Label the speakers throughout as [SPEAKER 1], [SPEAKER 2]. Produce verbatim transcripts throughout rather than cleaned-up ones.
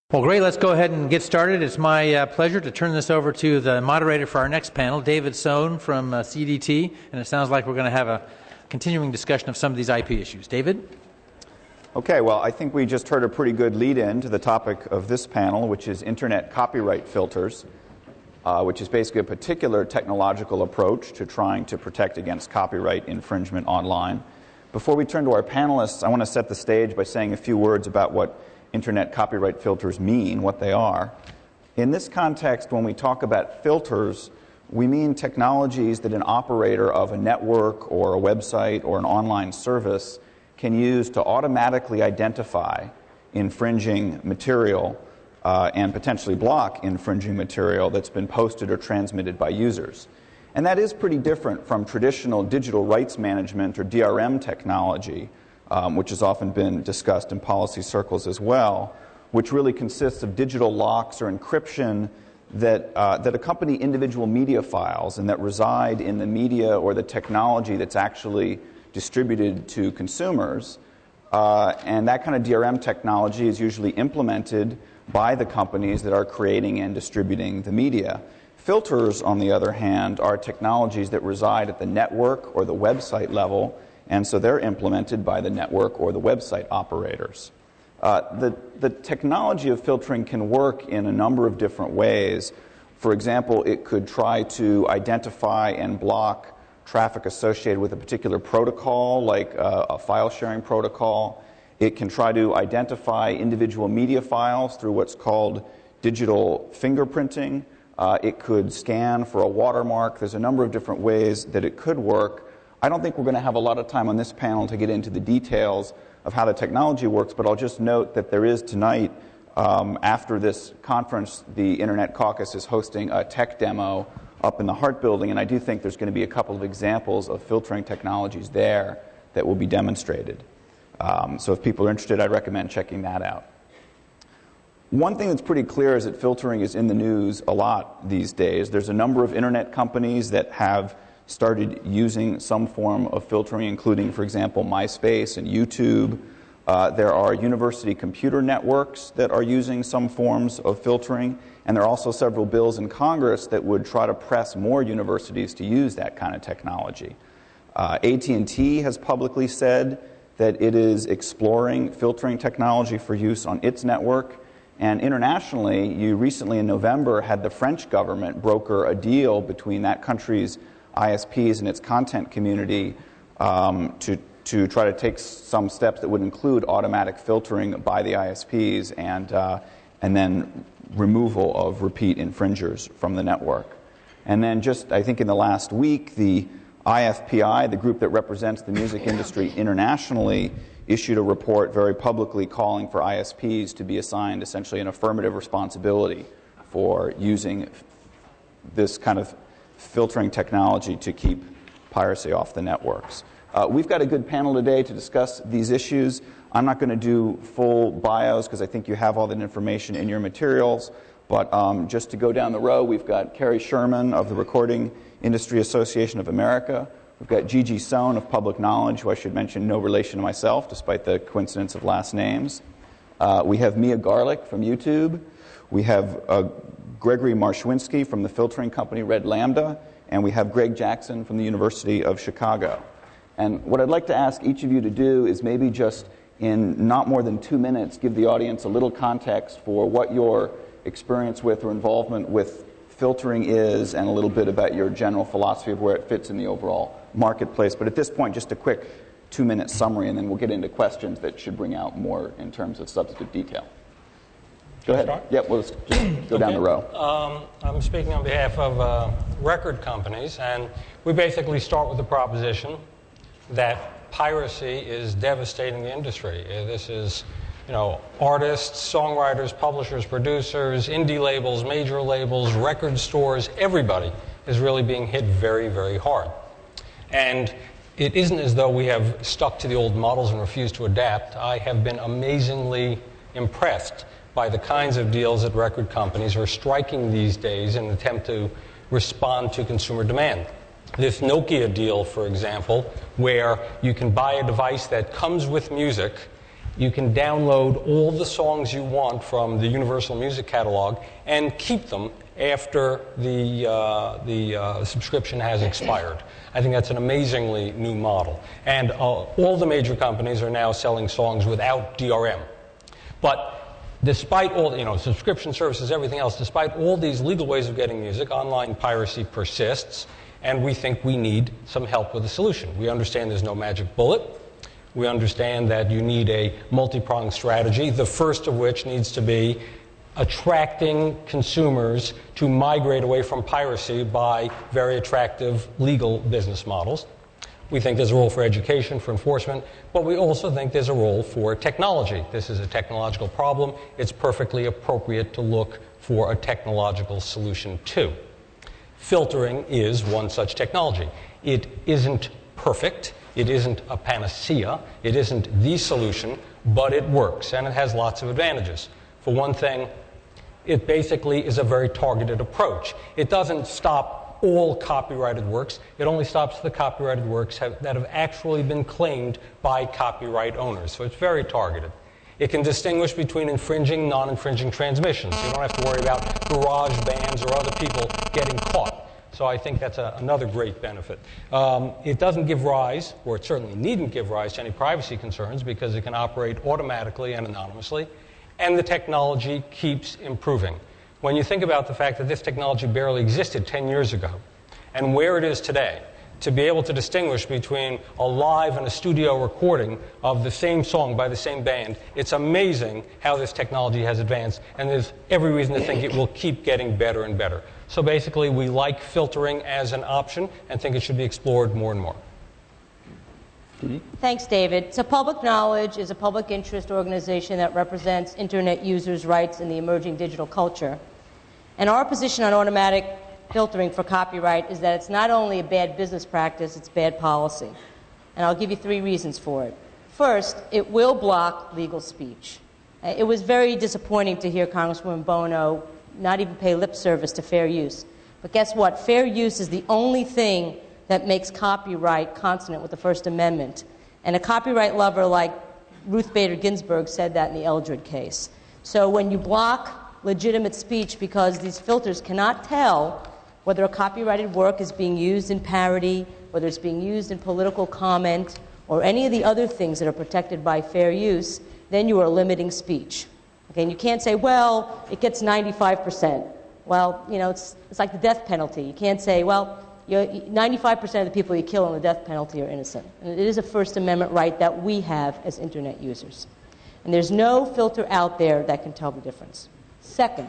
[SPEAKER 1] Well, great. Let's go ahead and get started. It's my uh, pleasure to turn this over to the moderator for our next panel, David Sohn from uh, C D T, and it sounds like we're going to have a continuing discussion of some of these I P issues. David?
[SPEAKER 2] Okay, well, I think we just heard a pretty good lead-in to the topic of this panel, which is Internet copyright filters, uh, which is basically a particular technological approach to trying to protect against copyright infringement online. Before we turn to our panelists, I want to set the stage by saying a few words about what Internet copyright filters mean, what they are. In this context, when we talk about filters, we mean technologies that an operator of a network or a website or an online service can use to automatically identify infringing material uh, and potentially block infringing material that's been posted or transmitted by users. And that is pretty different from traditional digital rights management or D R M technology, Um, which has often been discussed in policy circles as well, which really consists of digital locks or encryption that, uh, that accompany individual media files and that reside in the media or the technology that's actually distributed to consumers. Uh, and that kind of D R M technology is usually implemented by the companies that are creating and distributing the media. Filters, on the other hand, are technologies that reside at the network or the website level, and so they're implemented by the network or the website operators. Uh, the, the technology of filtering can work in a number of different ways. For example, it could try to identify and block traffic associated with a particular protocol, like uh, a file sharing protocol. It can try to identify individual media files through what's called digital fingerprinting. Uh, it could scan for a watermark. There's a number of different ways that it could work. I don't think we're going to have a lot of time on this panel to get into the details of how the technology works, but I'll just note that there is tonight, um, after this conference, the Internet Caucus is hosting a tech demo up in the Hart Building, and I do think there's going to be a couple of examples of filtering technologies there that will be demonstrated. Um, so if people are interested, I'd recommend checking that out. One thing that's pretty clear is that filtering is in the news a lot these days. There's a number of Internet companies that have started using some form of filtering, including, for example, MySpace and YouTube. Uh, there are university computer networks that are using some forms of filtering, and there are also several bills in Congress that would try to press more universities to use that kind of technology. Uh, A T and T has publicly said that it is exploring filtering technology for use on its network, and internationally, you recently in November had the French government broker a deal between that country's I S Ps and its content community um, to, to try to take some steps that would include automatic filtering by the I S Ps and, uh, and then removal of repeat infringers from the network. And then just, I think in the last week, the I F P I, the group that represents the music industry internationally, issued a report very publicly calling for I S Ps to be assigned essentially an affirmative responsibility for using this kind of filtering technology to keep piracy off the networks. Uh, we've got a good panel today to discuss these issues. I'm not going to do full bios because I think you have all that information in your materials, but um, just to go down the row, we've got Carrie Sherman of the Recording Industry Association of America. We've got Gigi Sohn of Public Knowledge, who I should mention no relation to myself, despite the coincidence of last names. Uh, we have Mia Garlick from YouTube. We have uh, Gregory Marshwinsky from the filtering company Red Lambda, and we have Greg Jackson from the University of Chicago. And what I'd like to ask each of you to do is maybe just in not more than two minutes give the audience a little context for what your experience with or involvement with filtering is and a little bit about your general philosophy of where it fits in the overall marketplace. But at this point, just a quick two-minute summary, and then we'll get into questions that should bring out more in terms of substantive detail. Go ahead.
[SPEAKER 3] Start?
[SPEAKER 2] Yeah, we'll just go okay. down the row.
[SPEAKER 3] Um, I'm speaking on behalf of uh, record companies, and we basically start with the proposition that piracy is devastating the industry. Uh, this is, you know, artists, songwriters, publishers, producers, indie labels, major labels, record stores, everybody is really being hit very, very hard. And it isn't as though we have stuck to the old models and refused to adapt. I have been amazingly impressed by the kinds of deals that record companies are striking these days in an attempt to respond to consumer demand. This Nokia deal, for example, where you can buy a device that comes with music You can download all the songs you want from the Universal Music Catalog and keep them after the, uh, the uh, subscription has expired. I think that's an amazingly new model. And uh, all the major companies are now selling songs without D R M. But despite all, you know, subscription services, everything else, despite all these legal ways of getting music, online piracy persists, and we think we need some help with the solution. We understand there's no magic bullet. We understand that you need a multi-pronged strategy, the first of which needs to be attracting consumers to migrate away from piracy by very attractive legal business models. We think there's a role for education, for enforcement, but we also think there's a role for technology. This is a technological problem. It's perfectly appropriate to look for a technological solution too. Filtering is one such technology. It isn't perfect. It isn't a panacea. It isn't the solution, but it works, and it has lots of advantages. For one thing, it basically is a very targeted approach. It doesn't stop all copyrighted works. It only stops the copyrighted works have, that have actually been claimed by copyright owners. So it's very targeted. It can distinguish between infringing, non-infringing transmissions. You don't have to worry about garage bands or other people getting caught. So I think that's a, another great benefit. Um, it doesn't give rise, or it certainly needn't give rise to any privacy concerns because it can operate automatically and anonymously, and the technology keeps improving. When you think about the fact that this technology barely existed ten years ago, and where it is today, to be able to distinguish between a live and a studio recording of the same song by the same band, it's amazing how this technology has advanced, and there's every reason to think it will keep getting better and better. So basically, we like filtering as an option and think it should be explored more and more.
[SPEAKER 4] Thanks, David. So Public Knowledge is a public interest organization that represents Internet users' rights in the emerging digital culture. And our position on automatic filtering for copyright is that it's not only a bad business practice, it's bad policy. And I'll give you three reasons for it. First, it will block legal speech. It was very disappointing to hear Congresswoman Bono not even pay lip service to fair use. But guess what? Fair use is the only thing that makes copyright consonant with the First Amendment. And a copyright lover like Ruth Bader Ginsburg said that in the Eldred case. So when you block legitimate speech because these filters cannot tell whether a copyrighted work is being used in parody, whether it's being used in political comment, or any of the other things that are protected by fair use, then you are limiting speech. Okay, and you can't say, well, it gets ninety-five percent. Well, you know, it's, it's like the death penalty. You can't say, well, ninety-five percent of the people you kill on the death penalty are innocent. And it is a First Amendment right that we have as Internet users. And there's no filter out there that can tell the difference. Second,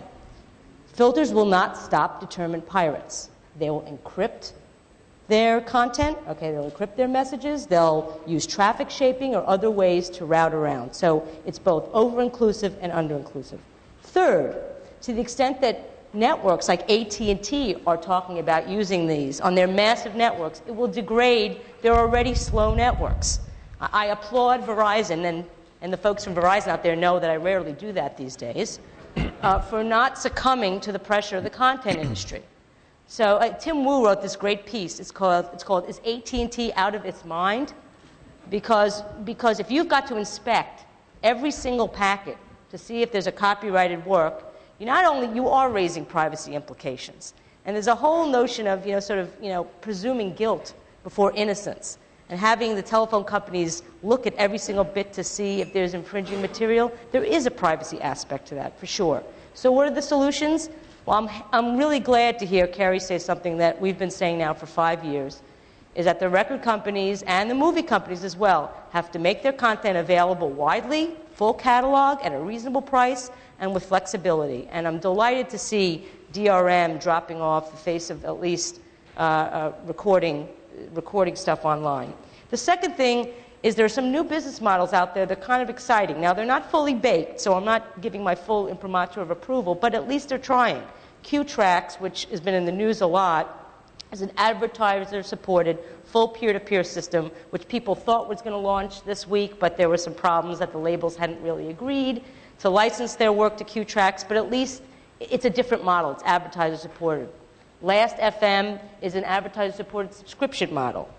[SPEAKER 4] filters will not stop determined pirates. They will encrypt their content. Okay, they'll encrypt their messages. They'll use traffic shaping or other ways to route around. So it's both over-inclusive and under-inclusive. Third, to the extent that networks like A T and T are talking about using these on their massive networks, it will degrade their already slow networks. I applaud Verizon, and, and the folks from Verizon out there know that I rarely do that these days, uh, for not succumbing to the pressure of the content industry. So uh, Tim Wu wrote this great piece. It's called, it's called Is A T and T Out of Its Mind? Because, because if you've got to inspect every single packet to see if there's a copyrighted work, you not only you are raising privacy implications, and there's a whole notion of you know sort of you know presuming guilt before innocence, and having the telephone companies look at every single bit to see if there's infringing material. There is a privacy aspect to that for sure. So what are the solutions? Well, I'm I'm really glad to hear Carrie say something that we've been saying now for five years, is that the record companies and the movie companies as well have to make their content available widely, full catalog at a reasonable price, and with flexibility. And I'm delighted to see D R M dropping off the face of at least uh, uh, recording, recording stuff online. The second thing is there are some new business models out there that are kind of exciting. Now, they're not fully baked, so I'm not giving my full imprimatur of approval, but at least they're trying. Q-Tracks, which has been in the news a lot, is an advertiser-supported, full peer-to-peer system, which people thought was going to launch this week, but there were some problems that the labels hadn't really agreed to license their work to Q-Tracks, but at least it's a different model. It's advertiser-supported. Last F M is an advertiser-supported subscription model.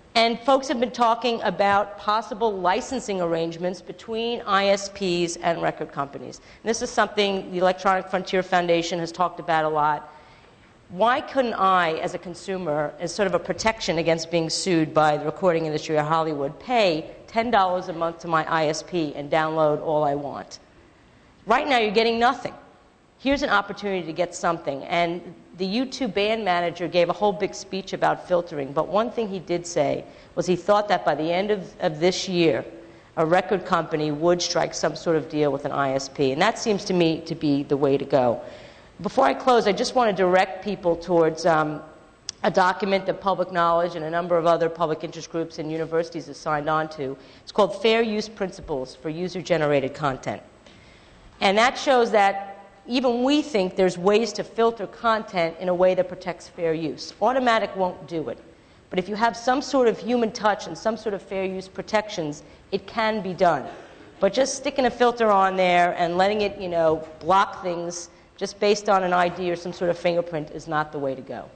[SPEAKER 4] And folks have been talking about possible licensing arrangements between I S Ps and record companies. And this is something the Electronic Frontier Foundation has talked about a lot. Why couldn't I, as a consumer, as sort of a protection against being sued by the recording industry or Hollywood, pay ten dollars a month to my I S P and download all I want? Right now, you're getting nothing. Here's an opportunity to get something. And the YouTube band manager gave a whole big speech about filtering, but one thing he did say was he thought that by the end of, of this year, a record company would strike some sort of deal with an I S P. And that seems to me to be the way to go. Before I close, I just want to direct people towards um, a document that Public Knowledge and a number of other public interest groups and universities have signed on to. It's called Fair Use Principles for User-Generated Content. And that shows that even we think there's ways to filter content in a way that protects fair use. Automatic won't do it. But if you have some sort of human touch and some sort of fair use protections, it can be done. But just sticking a filter on there and letting it, you know, block things just based on an I D or some sort of fingerprint is not the way to go.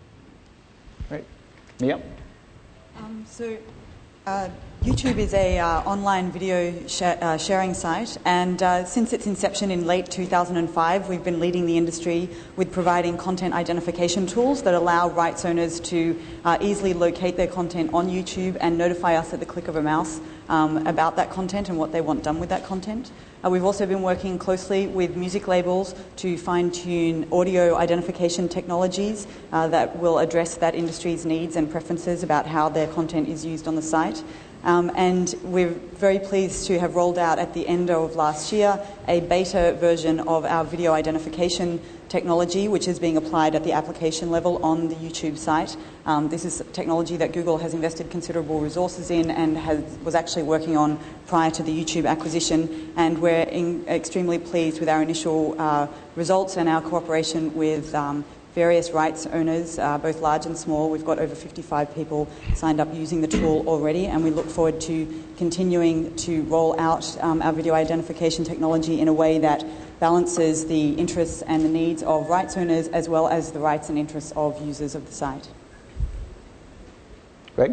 [SPEAKER 2] Great. Mia?
[SPEAKER 5] Um, so uh, YouTube is a uh, online video sh uh, sharing site, and uh, since its inception in late two thousand five, we've been leading the industry with providing content identification tools that allow rights owners to uh, easily locate their content on YouTube and notify us at the click of a mouse um, about that content and what they want done with that content. Uh, we've also been working closely with music labels to fine-tune audio identification technologies uh, that will address that industry's needs and preferences about how their content is used on the site. Um, and we're very pleased to have rolled out at the end of last year a beta version of our video identification technology, which is being applied at the application level on the YouTube site. Um, this is technology that Google has invested considerable resources in and has, was actually working on prior to the YouTube acquisition, and we're in, extremely pleased with our initial uh, results and our cooperation with um, various rights owners, uh, both large and small. We've got over fifty-five people signed up using the tool already, and we look forward to continuing to roll out um, our video identification technology in a way that balances the interests and the needs of rights owners as well as the rights and interests of users of the site.
[SPEAKER 2] Greg?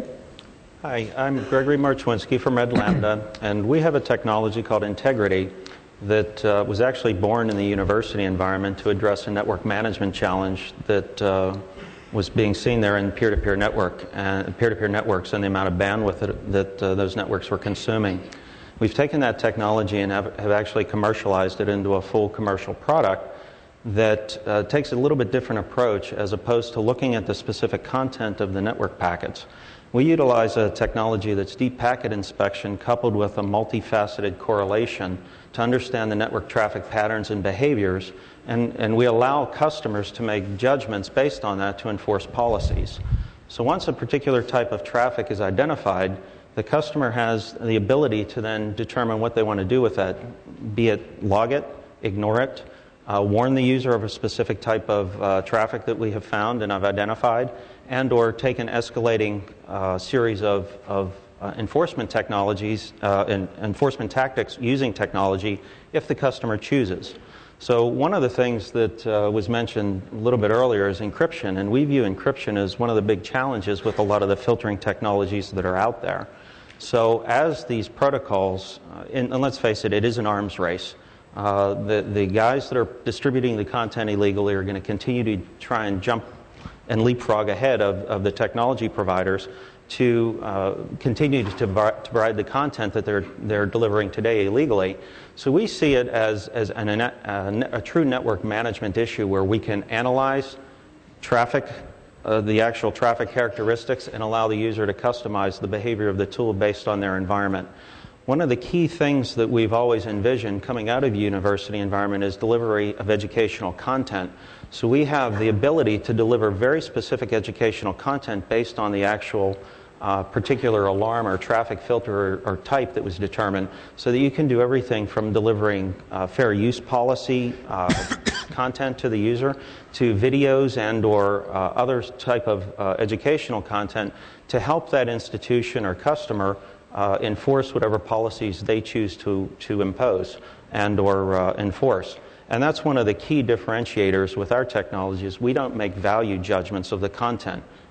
[SPEAKER 6] Hi, I'm Gregory Marchwinski from Red Lambda, and we have a technology called Integrity that uh, was actually born in the university environment to address a network management challenge that uh, was being seen there in peer-to-peer network and peer-to-peer networks and the amount of bandwidth that, that uh, those networks were consuming. We've taken that technology and have, have actually commercialized it into a full commercial product that uh, takes a little bit different approach as opposed to looking at the specific content of the network packets. We utilize a technology that's deep packet inspection coupled with a multifaceted correlation to understand the network traffic patterns and behaviors, and, and we allow customers to make judgments based on that to enforce policies. So once a particular type of traffic is identified, the customer has the ability to then determine what they want to do with that, be it log it, ignore it, uh, warn the user of a specific type of uh, traffic that we have found and have identified, and or take an escalating uh, series of, of uh, enforcement technologies, uh, and enforcement tactics using technology if the customer chooses. So one of the things that uh, was mentioned a little bit earlier is encryption, and we view encryption as one of the big challenges with a lot of the filtering technologies that are out there. So as these protocols, uh, and, and let's face it, it is an arms race. Uh, the, the guys that are distributing the content illegally are going to continue to try and jump and leapfrog ahead of, of the technology providers to uh, continue to, to provide the content that they're, they're delivering today illegally. So we see it as, as an, a, a true network management issue where we can analyze traffic, uh, the actual traffic characteristics, and allow the user to customize the behavior of the tool based on their environment. One of the key things that we've always envisioned coming out of a university environment is delivery of educational content. So we have the ability to deliver very specific educational content based on the actual uh, particular alarm or traffic filter or, or type that was determined, so that you can do everything from delivering uh, fair use policy uh, content to the user to videos and or uh, other type of uh, educational content to help that institution or customer uh, enforce whatever policies they choose to, to impose and or uh, enforce. And that's one of the key differentiators with our technology is we don't make value judgments of the content.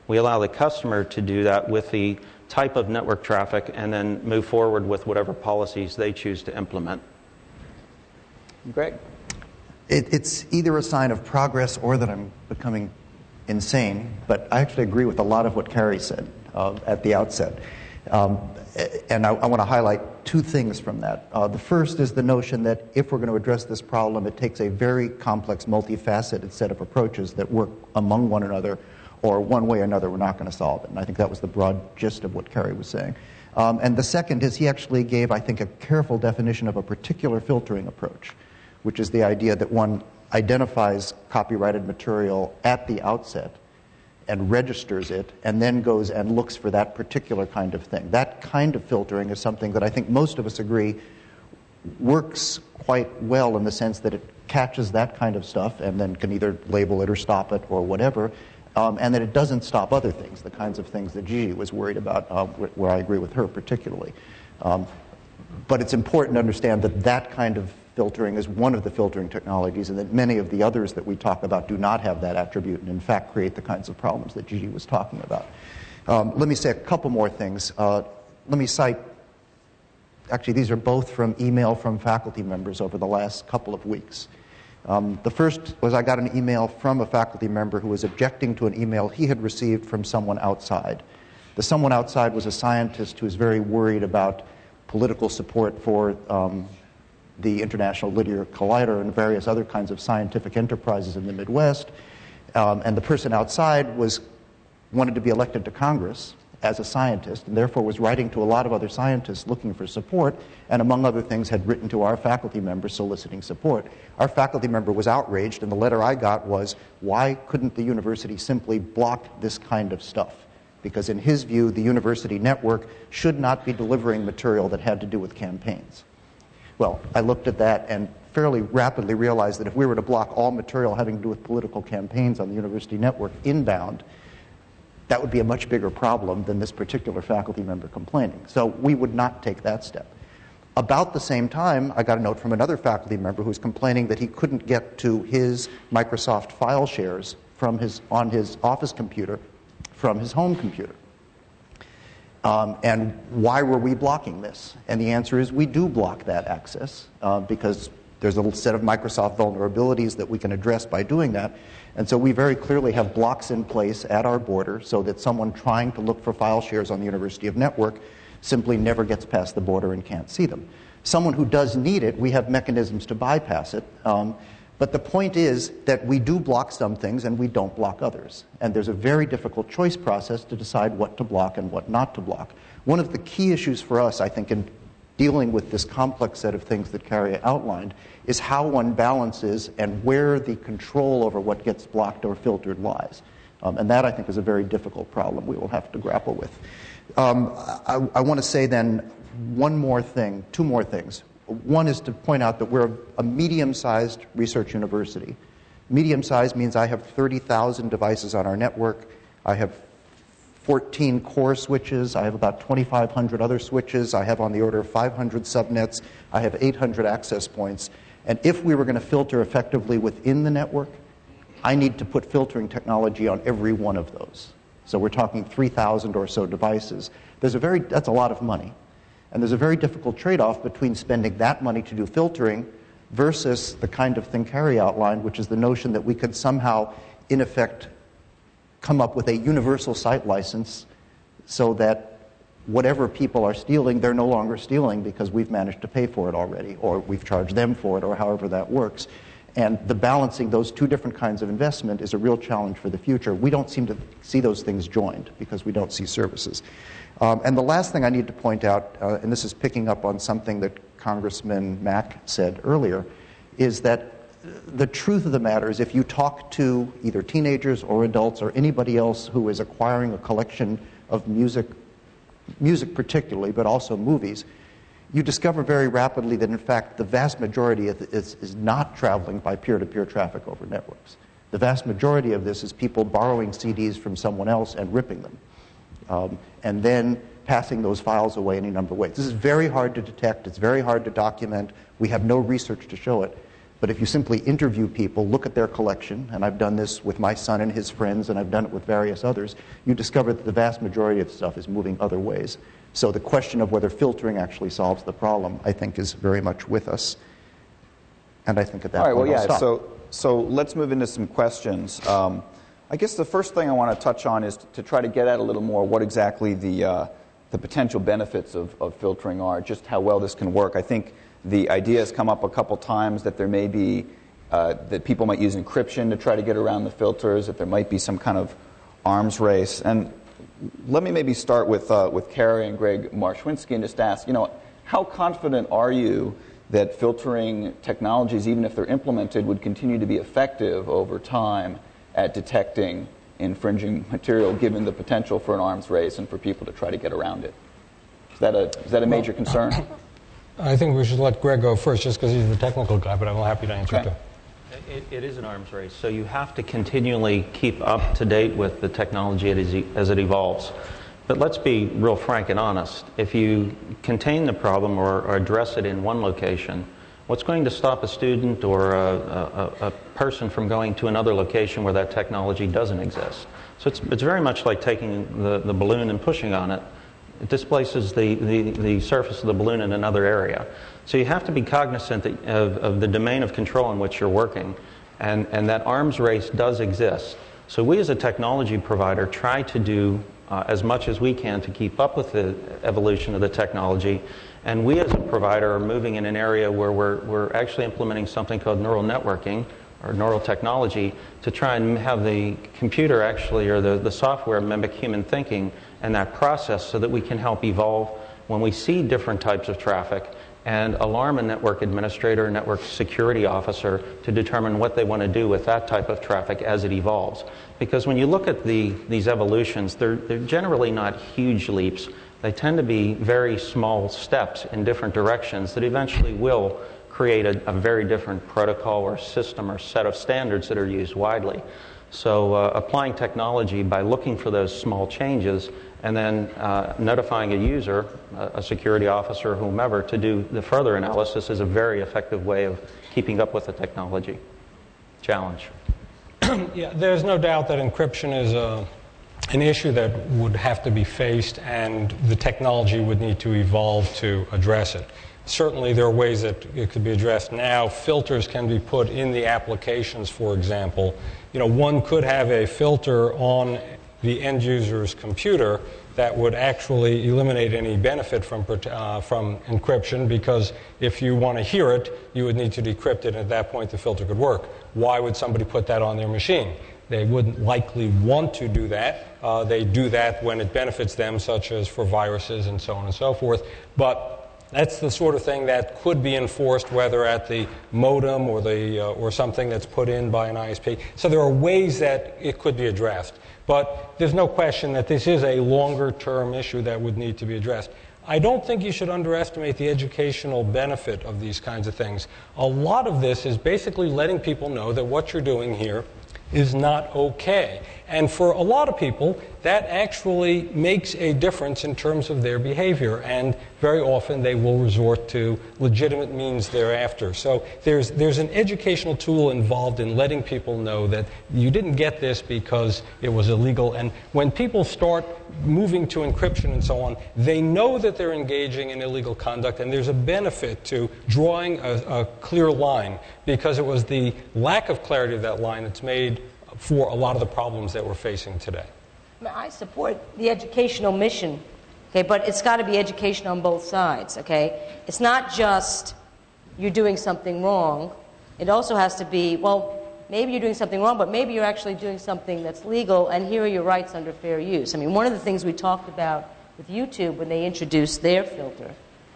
[SPEAKER 6] We allow the customer to do that with the type of network traffic and then move forward with whatever policies they choose to implement.
[SPEAKER 2] Greg?
[SPEAKER 7] It, it's either a sign of progress or that I'm becoming insane, but I actually agree with a lot of what Carrie said uh, at the outset. Um, and I, I want to highlight two things from that. Uh, the first is the notion that if we're going to address this problem, it takes a very complex, multifaceted set of approaches that work among one another, or one way or another, we're not going to solve it. And I think that was the broad gist of what Carrie was saying. Um, and the second is he actually gave, I think, a careful definition of a particular filtering approach, which is the idea that one identifies copyrighted material at the outset and registers it, and then goes and looks for that particular kind of thing. That kind of filtering is something that I think most of us agree works quite well in the sense that it catches that kind of stuff and then can either label it or stop it or whatever, um, and that it doesn't stop other things, the kinds of things that Gigi was worried about, uh, where I agree with her particularly. Um, but it's important to understand that that kind of filtering is one of the filtering technologies, and that many of the others that we talk about do not have that attribute and in fact create the kinds of problems that Gigi was talking about. Um, let me say a couple more things. Uh, let me cite, actually these are both from email from faculty members over the last couple of weeks. Um, the first was I got an email from a faculty member who was objecting to an email he had received from someone outside. The someone outside was a scientist who was very worried about political support for um, the International Linear Collider and various other kinds of scientific enterprises in the Midwest. Um, and the person outside was wanted to be elected to Congress as a scientist, and therefore was writing to a lot of other scientists looking for support, and among other things had written to our faculty member soliciting support. Our faculty member was outraged, and the letter I got was, why couldn't the university simply block this kind of stuff? Because in his view, the university network should not be delivering material that had to do with campaigns. Well, I looked at that and fairly rapidly realized that if we were to block all material having to do with political campaigns on the university network inbound, that would be a much bigger problem than this particular faculty member complaining. So we would not take that step. About the same time, I got a note from another faculty member who was complaining that he couldn't get to his Microsoft file shares from his, on his office computer from his home computer. Um, and why were we blocking this? And the answer is we do block that access uh, because there's a set of Microsoft vulnerabilities that we can address by doing that. And so we very clearly have blocks in place at our border so that someone trying to look for file shares on the University of Network simply never gets past the border and can't see them. Someone who does need it, we have mechanisms to bypass it. Um, But the point is that we do block some things and we don't block others. And there's a very difficult choice process to decide what to block and what not to block. One of the key issues for us, I think, in dealing with this complex set of things that Carrie outlined is how one balances and where the control over what gets blocked or filtered lies. Um, and that, I think, is a very difficult problem we will have to grapple with. Um, I, I want to say then one more thing, two more things. One is to point out that we're a medium-sized research university. Medium-sized means I have thirty thousand devices on our network. I have fourteen core switches. I have about twenty-five hundred other switches. I have on the order of five hundred subnets. I have eight hundred access points. And if we were going to filter effectively within the network, I need to put filtering technology on every one of those. So we're talking three thousand or so devices. There's a very, that's a lot of money. And there's a very difficult trade-off between spending that money to do filtering versus the kind of thing Carrie outlined, which is the notion that we could somehow, in effect, come up with a universal site license so that whatever people are stealing, they're no longer stealing because we've managed to pay for it already, or we've charged them for it, or however that works. And the balancing those two different kinds of investment is a real challenge for the future. We don't seem to see those things joined because we don't see services. Um, and the last thing I need to point out, uh, and this is picking up on something that Congressman Mack said earlier, is that the truth of the matter is if you talk to either teenagers or adults or anybody else who is acquiring a collection of music, music particularly, but also movies, you discover very rapidly that, in fact, the vast majority of it is, is not traveling by peer-to-peer traffic over networks. The vast majority of this is people borrowing C Ds from someone else and ripping them. Um, and then passing those files away any number of ways. This is very hard to detect. It's very hard to document. We have no research to show it. But if you simply interview people, look at their collection, and I've done this with my son and his friends, and I've done it with various others, you discover that the vast majority of stuff is moving other ways. So the question of whether filtering actually solves the problem, I think, is very much with us. And I think at that
[SPEAKER 2] All right,
[SPEAKER 7] point
[SPEAKER 2] well,
[SPEAKER 7] I'll
[SPEAKER 2] yeah,
[SPEAKER 7] stop.
[SPEAKER 2] so, so let's move into some questions. Um, I guess the first thing I want to touch on is to try to get at a little more what exactly the, uh, the potential benefits of, of filtering are, just how well this can work. I think the idea has come up a couple times that there may be, uh, that people might use encryption to try to get around the filters, that there might be some kind of arms race. And let me maybe start with, uh, with Carrie and Greg Marchwinski and just ask, you know, how confident are you that filtering technologies, even if they're implemented, would continue to be effective over time at detecting infringing material, given the potential for an arms race and for people to try to get around it? Is that a, is that a major concern?
[SPEAKER 3] I think we should let Greg go first, just because he's the technical guy, but I'm happy to answer
[SPEAKER 2] Okay.
[SPEAKER 3] too.
[SPEAKER 6] It, it is an arms race, so you have to continually keep up to date with the technology as it evolves. But let's be real frank and honest. If you contain the problem or, or address it in one location, what's going to stop a student or a, a, a person from going to another location where that technology doesn't exist? So it's, it's very much like taking the, the balloon and pushing on it. It displaces the, the, the surface of the balloon in another area. So you have to be cognizant that, of, of the domain of control in which you're working, and, and that arms race does exist. So we as a technology provider try to do uh, as much as we can to keep up with the evolution of the technology, and we as a provider are moving in an area where we're, we're actually implementing something called neural networking, or neural technology, to try and have the computer actually, or the, the software mimic human thinking and that process, so that we can help evolve when we see different types of traffic and alarm a network administrator, network security officer to determine what they want to do with that type of traffic as it evolves. Because when you look at the, these evolutions, they're, they're generally not huge leaps. They tend to be very small steps in different directions that eventually will create a, a very different protocol or system or set of standards that are used widely. So uh, applying technology by looking for those small changes and then uh, notifying a user, a security officer, whomever, to do the further analysis is a very effective way of keeping up with the technology challenge.
[SPEAKER 3] Yeah, there's no doubt that encryption is a, an issue that would have to be faced, and the technology would need to evolve to address it. Certainly there are ways that it could be addressed now. Filters can be put in the applications, for example. You know, one could have a filter on the end user's computer that would actually eliminate any benefit from, uh, from encryption, because if you want to hear it, you would need to decrypt it, and at that point the filter could work. Why would somebody put that on their machine? They wouldn't likely want to do that. Uh, they do that when it benefits them, such as for viruses and so on and so forth. But that's the sort of thing that could be enforced, whether at the modem or the uh, or something that's put in by an I S P. So there are ways that it could be addressed. But there's no question that this is a longer-term issue that would need to be addressed. I don't think you should underestimate the educational benefit of these kinds of things. A lot of this is basically letting people know that what you're doing here is not okay. And for a lot of people, that actually makes a difference in terms of their behavior, and very often they will resort to legitimate means thereafter. So there's there's an educational tool involved in letting people know that you didn't get this because it was illegal. And when people start moving to encryption and so on, they know that they're engaging in illegal conduct, and there's a benefit to drawing a, a clear line, because it was the lack of clarity of that line that's made for a lot of the problems that we're facing today.
[SPEAKER 4] I support the educational mission, okay, but it's got to be education on both sides, okay? It's not just you're doing something wrong. It also has to be, well, maybe you're doing something wrong, but maybe you're actually doing something that's legal, and here are your rights under fair use. I mean, one of the things we talked about with YouTube when they introduced their filter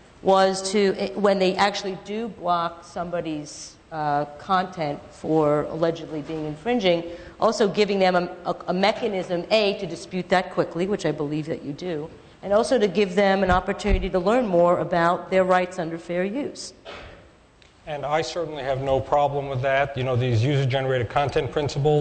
[SPEAKER 4] was to, when they actually do block somebody's uh, content for allegedly being infringing, also giving them a, a, a mechanism, A, to dispute that quickly, which I believe that you do, and also to give them an opportunity to learn more about their rights under fair use.
[SPEAKER 3] And I certainly have no problem with that. You know, these user-generated content principles,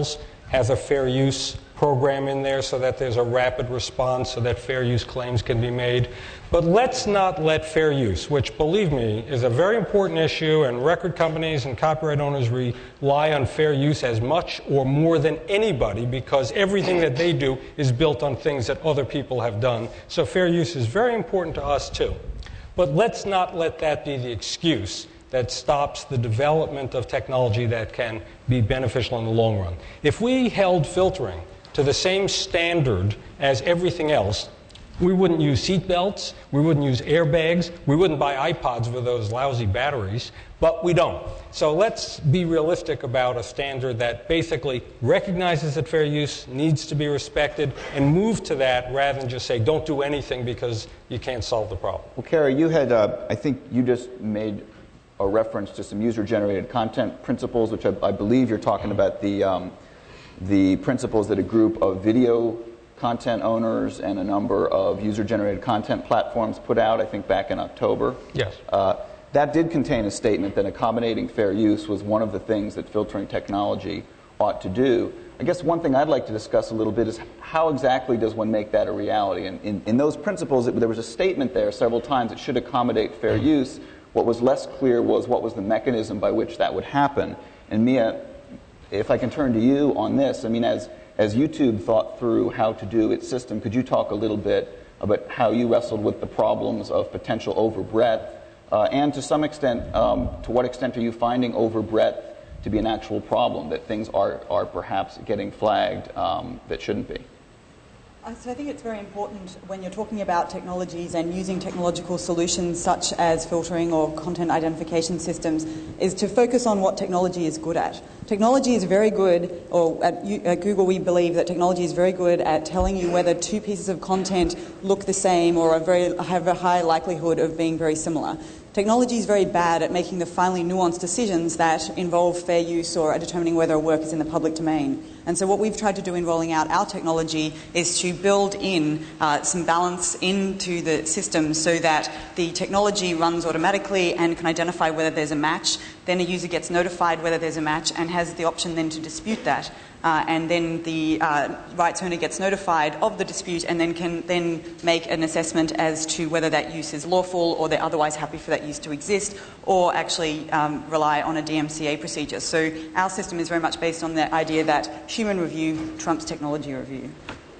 [SPEAKER 3] has a fair use program in there so that there's a rapid response so that fair use claims can be made. But let's not let fair use, which, believe me, is a very important issue, and record companies and copyright owners rely on fair use as much or more than anybody because everything that they do is built on things that other people have done. So fair use is very important to us, too. But let's not let that be the excuse that stops the development of technology that can be beneficial in the long run. If we held filtering to the same standard as everything else, we wouldn't use seat belts, we wouldn't use airbags, we wouldn't buy iPods with those lousy batteries, but we don't. So let's be realistic about a standard that basically recognizes that fair use needs to be respected and move to that rather than just say don't do anything because you can't solve the problem.
[SPEAKER 2] Well, Carrie, you had, uh, I think you just made a reference to some user-generated content principles, which I, I believe you're talking about the um, the principles that a group of video content owners and a number of user-generated content platforms put out, I think back in October.
[SPEAKER 3] Yes.
[SPEAKER 2] Uh, that did contain a statement that accommodating fair use was one of the things that filtering technology ought to do. I guess one thing I'd like to discuss a little bit is how exactly does one make that a reality? And in, in those principles, it, there was a statement there several times it should accommodate fair use. What was less clear was what was the mechanism by which that would happen. And Mia, if I can turn to you on this, I mean, as as YouTube thought through how to do its system, could you talk a little bit about how you wrestled with the problems of potential overbreadth, uh, and to some extent, um, to what extent are you finding overbreadth to be an actual problem, that things are, are perhaps getting flagged um, that shouldn't be?
[SPEAKER 5] So I think it's very important when you're talking about technologies and using technological solutions such as filtering or content identification systems is to focus on what technology is good at. Technology is very good, or at, at Google we believe that technology is very good at telling you whether two pieces of content look the same or are very, have a high likelihood of being very similar. Technology is very bad at making the finely nuanced decisions that involve fair use or determining whether a work is in the public domain. And so what we've tried to do in rolling out our technology is to build in uh, some balance into the system so that the technology runs automatically and can identify whether there's a match. Then a user gets notified whether there's a match and has the option then to dispute that. Uh, and then the uh, rights owner gets notified of the dispute and then can then make an assessment as to whether that use is lawful or they're otherwise happy for that use to exist, or actually um, rely on a D M C A procedure. So our system is very much based on the idea that human review trumps technology review.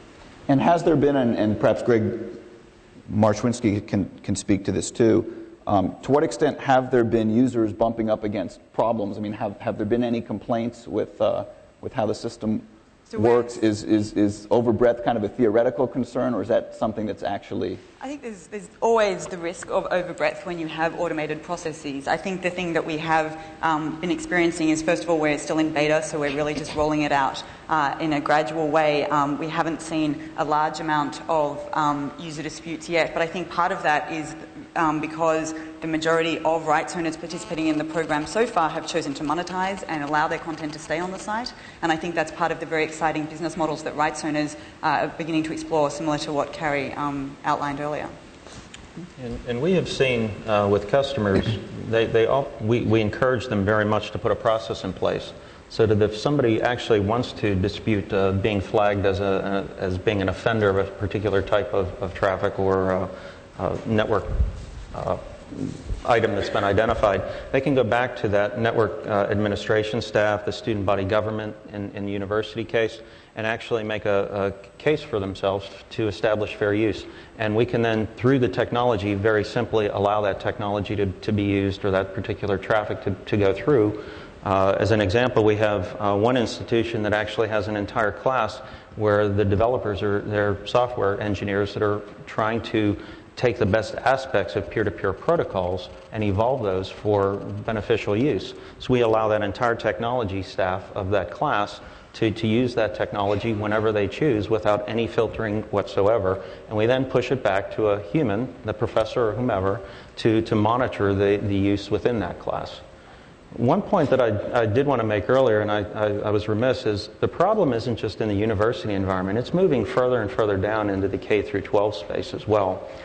[SPEAKER 2] And has there been, and, and perhaps Greg Marchwinski can, can speak to this too, um, to what extent have there been users bumping up against problems? I mean, have, have there been any complaints with uh, with how the system so works? Is, is, is overbreadth kind of a theoretical concern, or is that something that's actually...
[SPEAKER 5] I think there's, there's always the risk of overbreadth when you have automated processes. I think the thing that we have um, been experiencing is, first of all, we're still in beta, so we're really just rolling it out uh, in a gradual way. Um, we haven't seen a large amount of um, user disputes yet, but I think part of that is um, because the majority of rights owners participating in the program so far have chosen to monetize and allow their content to stay on the site. And I think that's part of the very exciting business models that rights owners uh, are beginning to explore, similar to what Carrie um, outlined earlier.
[SPEAKER 6] And, and we have seen uh, with customers, they, they all, we, we encourage them very much to put a process in place so that if somebody actually wants to dispute uh, being flagged as, a, a, as being an offender of a particular type of, of traffic or uh, uh, network uh, item that's been identified, they can go back to that network uh, administration staff, the student body government in, in the university case, and actually make a, a case for themselves to establish fair use. And we can then, through the technology, very simply allow that technology to, to be used or that particular traffic to, to go through. Uh, as an example, we have uh, one institution that actually has an entire class where the developers are their software engineers that are trying to take the best aspects of peer-to-peer protocols and evolve those for beneficial use. So we allow that entire technology staff of that class to, to use that technology whenever they choose without any filtering whatsoever. And we then push it back to a human, the professor or whomever, to, to monitor the, the use within that class. One point that I, I did want to make earlier, and I, I, I was remiss, is the problem isn't just in the university environment. It's moving further and further down into the K through twelve space as well.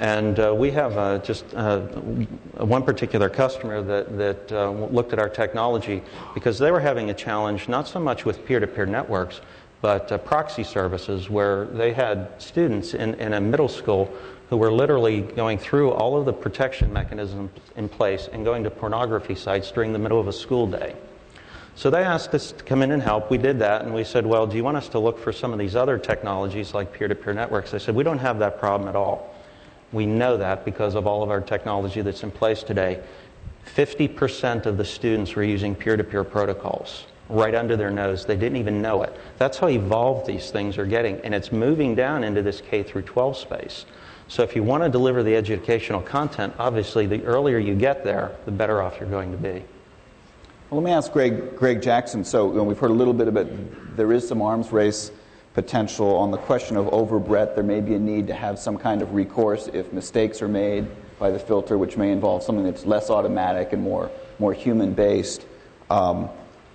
[SPEAKER 6] And uh, we have uh, just uh, one particular customer that, that uh, looked at our technology because they were having a challenge not so much with peer-to-peer networks, but uh, proxy services, where they had students in, in a middle school who were literally going through all of the protection mechanisms in place and going to pornography sites during the middle of a school day. So they asked us to come in and help. We did that, and we said, well, do you want us to look for some of these other technologies like peer-to-peer networks? They said, we don't have that problem at all. We know that because of all of our technology that's in place today. fifty percent of the students were using peer-to-peer protocols right under their nose. They didn't even know it. That's how evolved these things are getting, and it's moving down into this K through twelve space. So if you want to deliver the educational content, obviously the earlier you get there, the better off you're going to be.
[SPEAKER 2] Well, let me ask Greg, Greg Jackson. So you know, we've heard a little bit about there is some arms race potential on the question of overbreadth. There may be a need to have some kind of recourse if mistakes are made by the filter, which may involve something that's less automatic and more more human-based. Um,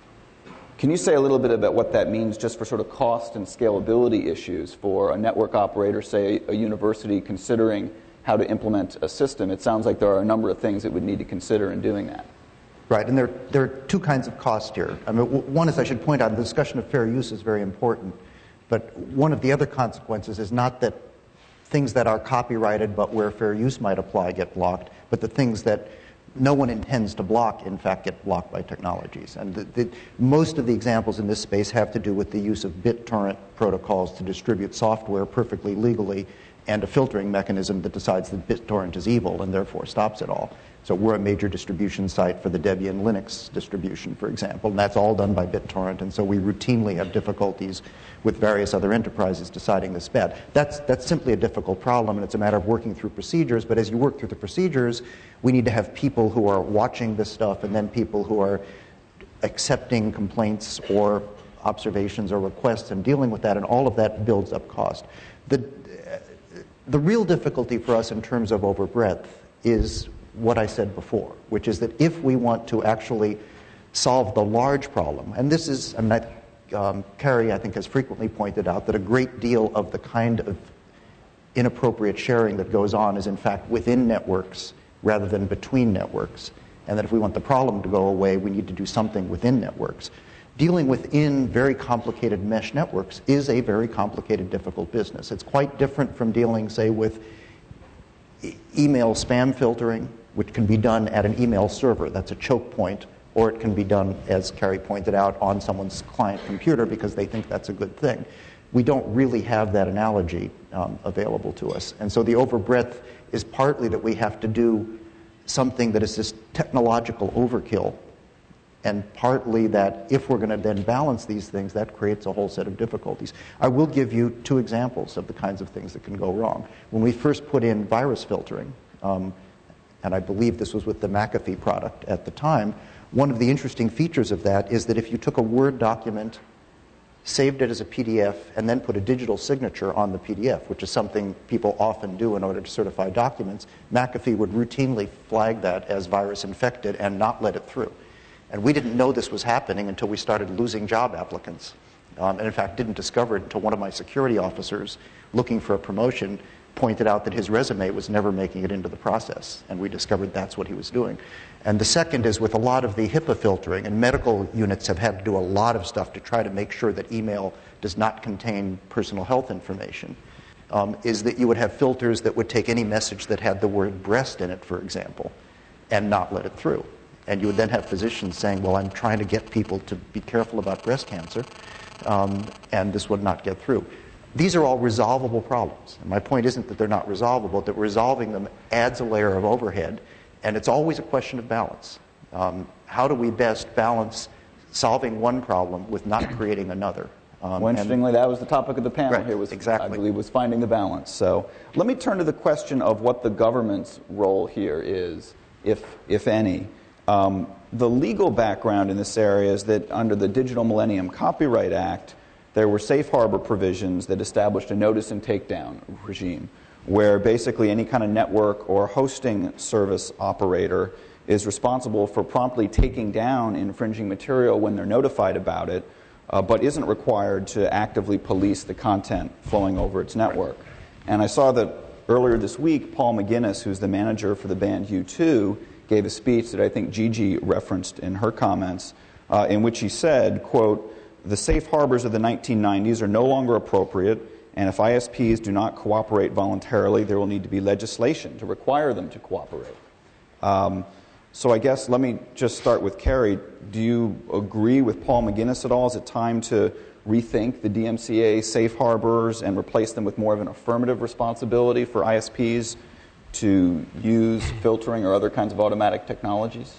[SPEAKER 2] can you say a little bit about what that means just for sort of cost and scalability issues for a network operator, say a university considering how to implement a system? It sounds like there are a number of things it would need to consider in doing that.
[SPEAKER 7] Right, and there, there are two kinds of cost here. I mean, one is, I should point out, the discussion of fair use is very important. But one of the other consequences is not that things that are copyrighted but where fair use might apply get blocked, but the things that no one intends to block, in fact, get blocked by technologies. And the, the, most of the examples in this space have to do with the use of BitTorrent protocols to distribute software perfectly legally, and a filtering mechanism that decides that BitTorrent is evil and therefore stops it all. So we're a major distribution site for the Debian Linux distribution, for example, and that's all done by BitTorrent, and so we routinely have difficulties with various other enterprises deciding this bad. That's, that's simply a difficult problem, and it's a matter of working through procedures, but as you work through the procedures, we need to have people who are watching this stuff and then people who are accepting complaints or observations or requests and dealing with that, and all of that builds up cost. The, the real difficulty for us in terms of overbreadth is what I said before, which is that if we want to actually solve the large problem, and this is, I mean, I, um, Carrie, I think, has frequently pointed out that a great deal of the kind of inappropriate sharing that goes on is, in fact, within networks rather than between networks, and that if we want the problem to go away, we need to do something within networks. Dealing within very complicated mesh networks is a very complicated, difficult business. It's quite different from dealing, say, with e- email spam filtering, which can be done at an email server. That's a choke point, or it can be done, as Carrie pointed out, on someone's client computer because they think that's a good thing. We don't really have that analogy um, available to us. And so the overbreadth is partly that we have to do something that is this technological overkill, and partly that if we're going to then balance these things, that creates a whole set of difficulties. I will give you two examples of the kinds of things that can go wrong. When we first put in virus filtering, um, and I believe this was with the McAfee product at the time, one of the interesting features of that is that if you took a Word document, saved it as a P D F, and then put a digital signature on the P D F, which is something people often do in order to certify documents, McAfee would routinely flag that as virus infected and not let it through. And we didn't know this was happening until we started losing job applicants. Um, and in fact, didn't discover it until one of my security officers, looking for a promotion, pointed out that his resume was never making it into the process. And we discovered that's what he was doing. And the second is with a lot of the HIPAA filtering, and medical units have had to do a lot of stuff to try to make sure that email does not contain personal health information, um, is that you would have filters that would take any message that had the word breast in it, for example, and not let it through. And you would then have physicians saying, well, I'm trying to get people to be careful about breast cancer, um, and this would not get through. These are all resolvable problems. And my point isn't that they're not resolvable, that resolving them adds a layer of overhead, and it's always a question of balance. Um, how do we best balance solving one problem with not creating another? Um,
[SPEAKER 2] well, interestingly, and, that was the topic of the panel
[SPEAKER 7] right,
[SPEAKER 2] here, was,
[SPEAKER 7] exactly.
[SPEAKER 2] I believe, was finding the balance. So let me turn to the question of what the government's role here is, if, if any. Um, the legal background in this area is that under the Digital Millennium Copyright Act, there were safe harbor provisions that established a notice and takedown regime, where basically any kind of network or hosting service operator is responsible for promptly taking down infringing material when they're notified about it, uh, but isn't required to actively police the content flowing over its network. And I saw that earlier this week, Paul McGuinness, who's the manager for the band U two, gave a speech that I think Gigi referenced in her comments, uh, in which he said, quote, "The safe harbors of the nineteen nineties are no longer appropriate, and if I S Ps do not cooperate voluntarily, there will need to be legislation to require them to cooperate." Um, so I guess let me just start with Carrie. Do you agree with Paul McGuinness at all? Is it time to rethink the D M C A safe harbors and replace them with more of an affirmative responsibility for I S Ps to use filtering or other kinds of automatic technologies?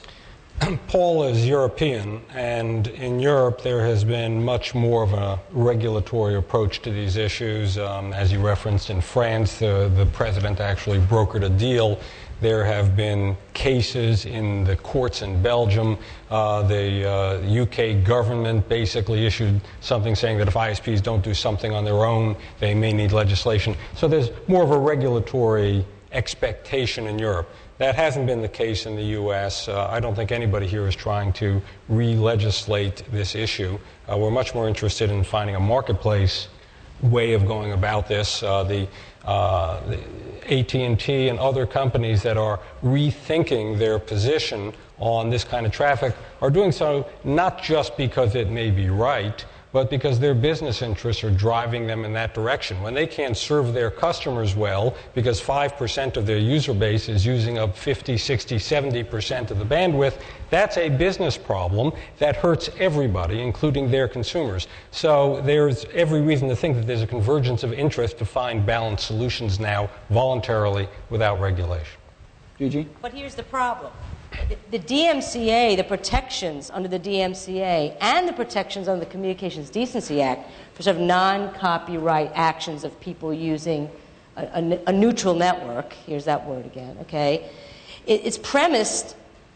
[SPEAKER 3] Paul is European, and in Europe there has been much more of a regulatory approach to these issues. Um, as you referenced, in France, the, the president actually brokered a deal. There have been cases in the courts in Belgium. Uh, the uh, U K government basically issued something saying that if I S Ps don't do something on their own, they may need legislation. So there's more of a regulatory expectation in Europe. That hasn't been the case in the U S. Uh, I don't think anybody here is trying to re-legislate this issue. Uh, we're much more interested in finding a marketplace way of going about this. Uh, the, uh, the A T and T and other companies that are rethinking their position on this kind of traffic are doing so not just because it may be right, but because their business interests are driving them in that direction. When they can't serve their customers well because five percent of their user base is using up fifty, sixty, seventy percent of the bandwidth, that's a business problem that hurts everybody, including their consumers. So there's every reason to think that there's a convergence of interest to find balanced solutions now voluntarily without regulation.
[SPEAKER 2] Gigi?
[SPEAKER 4] But here's the problem. The D M C A, the protections under the D M C A, and the protections under the Communications Decency Act for sort of non-copyright actions of people using a, a, a neutral network, here's that word again, okay, it, it's premised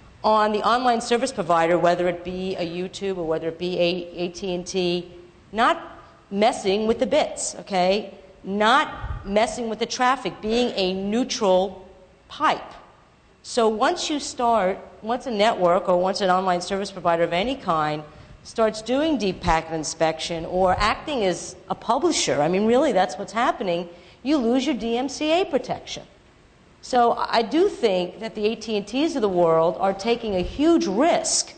[SPEAKER 4] on the online service provider, whether it be a YouTube or whether it be a AT&T, not messing with the bits, okay, not messing with the traffic, being a neutral pipe. So once you start, once a network or once an online service provider of any kind starts doing deep packet inspection or acting as a publisher, I mean, really that's what's happening, you lose your D M C A protection. So I do think that the A T and Ts of the world are taking a huge risk,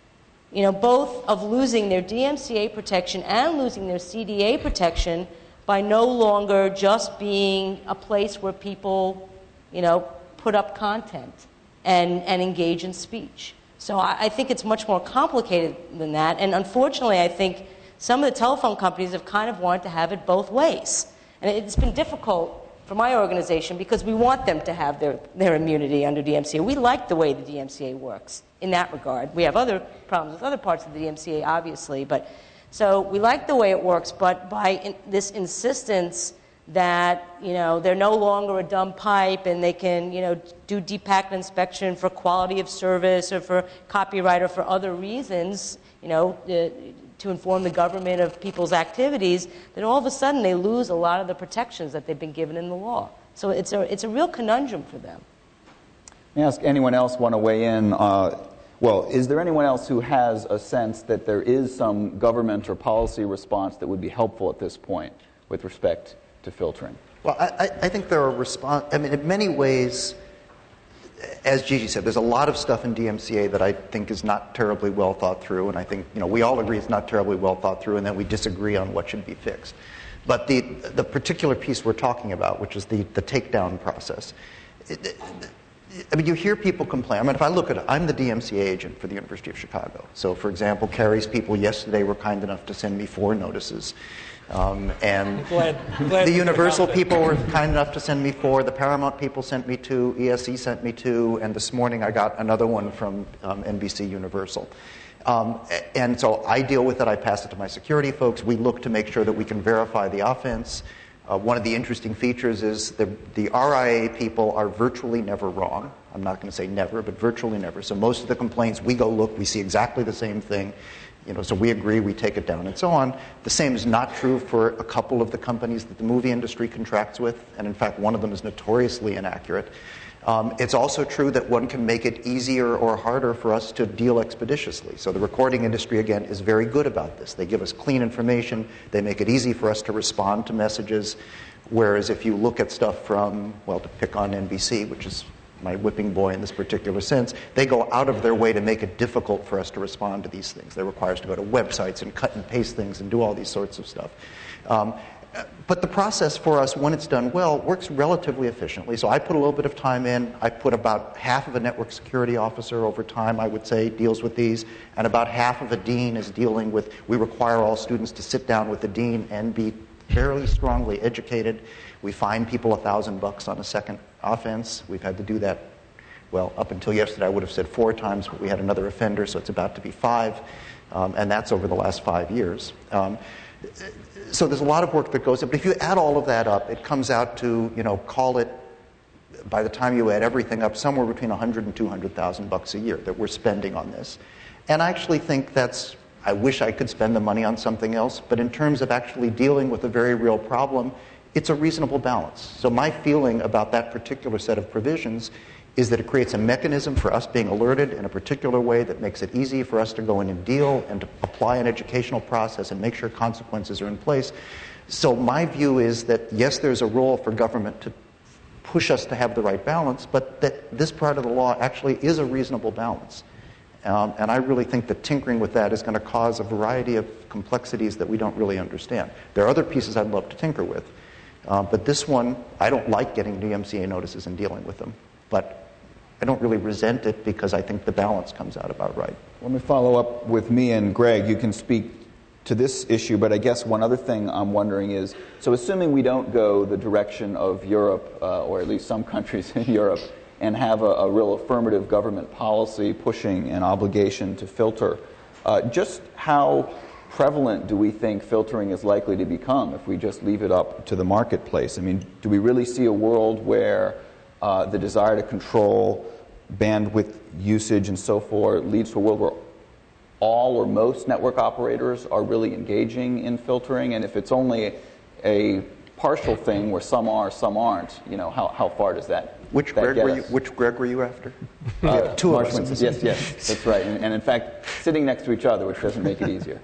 [SPEAKER 4] you know, both of losing their D M C A protection and losing their C D A protection by no longer just being a place where people, you know, put up content and, and engage in speech. So I, I think it's much more complicated than that. And unfortunately, I think some of the telephone companies have kind of wanted to have it both ways. And it's been difficult for my organization because we want them to have their, their immunity under D M C A. We like the way the D M C A works in that regard. We have other problems with other parts of the D M C A, obviously. But so we like the way it works, but by in, this insistence that, you know, they're no longer a dumb pipe and they can, you know, do deep packet inspection for quality of service or for copyright or for other reasons, you know, uh, to inform the government of people's activities, then all of a sudden they lose a lot of the protections that they've been given in the law. So it's a, it's a real conundrum for them.
[SPEAKER 2] May I ask anyone else want to weigh in? Uh, well, is there anyone else who has a sense that there is some government or policy response that would be helpful at this point with respect to filtering?
[SPEAKER 7] Well, I, I think there are response. I mean, in many ways, as Gigi said, there's a lot of stuff in D M C A that I think is not terribly well thought through, and I think, you know, we all agree it's not terribly well thought through, and then we disagree on what should be fixed. But the the particular piece we're talking about, which is the the takedown process, it, it, I mean, you hear people complain. I mean, if I look at it, I'm the D M C A agent for the University of Chicago. So, for example, Carrie's people yesterday were kind enough to send me four notices. Um, and
[SPEAKER 3] glad, glad
[SPEAKER 7] the Universal people were kind enough to send me four. The Paramount people sent me two. E S E sent me two. And this morning I got another one from um, N B C Universal. Um, and so I deal with it. I pass it to my security folks. We look to make sure that we can verify the offense. Uh, one of the interesting features is the, the R I A people are virtually never wrong. I'm not going to say never, but virtually never. So most of the complaints, we go look, we see exactly the same thing. You know, so we agree, we take it down, and so on. The same is not true for a couple of the companies that the movie industry contracts with, and in fact, one of them is notoriously inaccurate. Um, it's also true that one can make it easier or harder for us to deal expeditiously. So the recording industry, again, is very good about this. They give us clean information. They make it easy for us to respond to messages. Whereas if you look at stuff from, well, to pick on N B C, which is my whipping boy in this particular sense, they go out of their way to make it difficult for us to respond to these things. They require us to go to websites and cut and paste things and do all these sorts of stuff. Um, but the process for us, when it's done well, works relatively efficiently. So I put a little bit of time in. I put about half of a network security officer over time, I would say, deals with these, and about half of a dean is dealing with, we require all students to sit down with the dean and be fairly strongly educated. We fine people a thousand bucks on a second offense. We've had to do that, well, up until yesterday I would have said four times, but we had another offender, so it's about to be five, um, and that's over the last five years. Um, so there's a lot of work that goes in, but if you add all of that up, it comes out to, you know, call it, by the time you add everything up, somewhere between one hundred and two hundred thousand bucks a year that we're spending on this. And I actually think that's, I wish I could spend the money on something else, but in terms of actually dealing with a very real problem, it's a reasonable balance. So my feeling about that particular set of provisions is that it creates a mechanism for us being alerted in a particular way that makes it easy for us to go in and deal and to apply an educational process and make sure consequences are in place. So my view is that, yes, there's a role for government to push us to have the right balance, but that this part of the law actually is a reasonable balance. Um, and I really think that tinkering with that is going to cause a variety of complexities that we don't really understand. There are other pieces I'd love to tinker with. Uh, but this one, I don't like getting D M C A notices and dealing with them. But I don't really resent it because I think the balance comes out about right.
[SPEAKER 2] Let me follow up with me and Greg. You can speak to this issue, but I guess one other thing I'm wondering is, so assuming we don't go the direction of Europe, uh, or at least some countries in Europe, and have a, a real affirmative government policy pushing an obligation to filter, uh, just how prevalent do we think filtering is likely to become if we just leave it up to the marketplace? I mean, do we really see a world where uh, the desire to control bandwidth usage and so forth leads to a world where all or most network operators are really engaging in filtering? And if it's only a partial thing where some are, some aren't, you know, how, how far does that
[SPEAKER 7] Which
[SPEAKER 2] that
[SPEAKER 7] Greg
[SPEAKER 2] get
[SPEAKER 7] were
[SPEAKER 2] us?
[SPEAKER 7] you, which Greg were you after?
[SPEAKER 2] Uh,
[SPEAKER 7] Yeah, two of
[SPEAKER 2] Marshman,
[SPEAKER 7] us.
[SPEAKER 2] yes, yes, that's right. And, and in fact, sitting next to each other, which doesn't make it easier.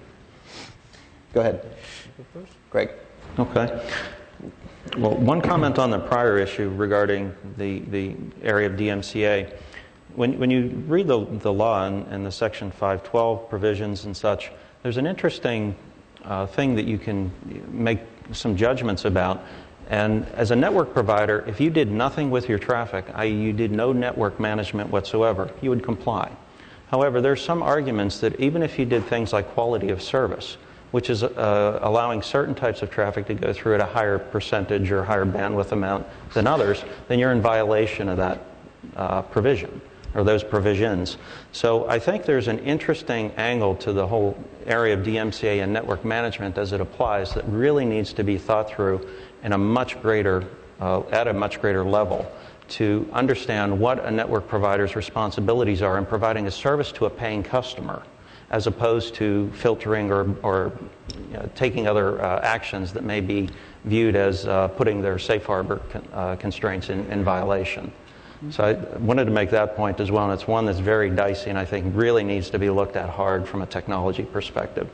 [SPEAKER 2] Go ahead. Greg.
[SPEAKER 6] Okay. Well, one comment on the prior issue regarding the, the area of D M C A. When, when you read the, the law and, and the Section five twelve provisions and such, there's an interesting uh, thing that you can make some judgments about. And as a network provider, if you did nothing with your traffic, that is you did no network management whatsoever, you would comply. However, there's some arguments that even if you did things like quality of service, which is uh, allowing certain types of traffic to go through at a higher percentage or higher bandwidth amount than others, then you're in violation of that uh, provision or those provisions. So I think there's an interesting angle to the whole area of D M C A and network management as it applies that really needs to be thought through in a much greater, uh, at a much greater level to understand what a network provider's responsibilities are in providing a service to a paying customer, as opposed to filtering or, or you know, taking other uh, actions that may be viewed as uh, putting their safe harbor con- uh, constraints in, in violation. So I wanted to make that point as well, and it's one that's very dicey and I think really needs to be looked at hard from a technology perspective.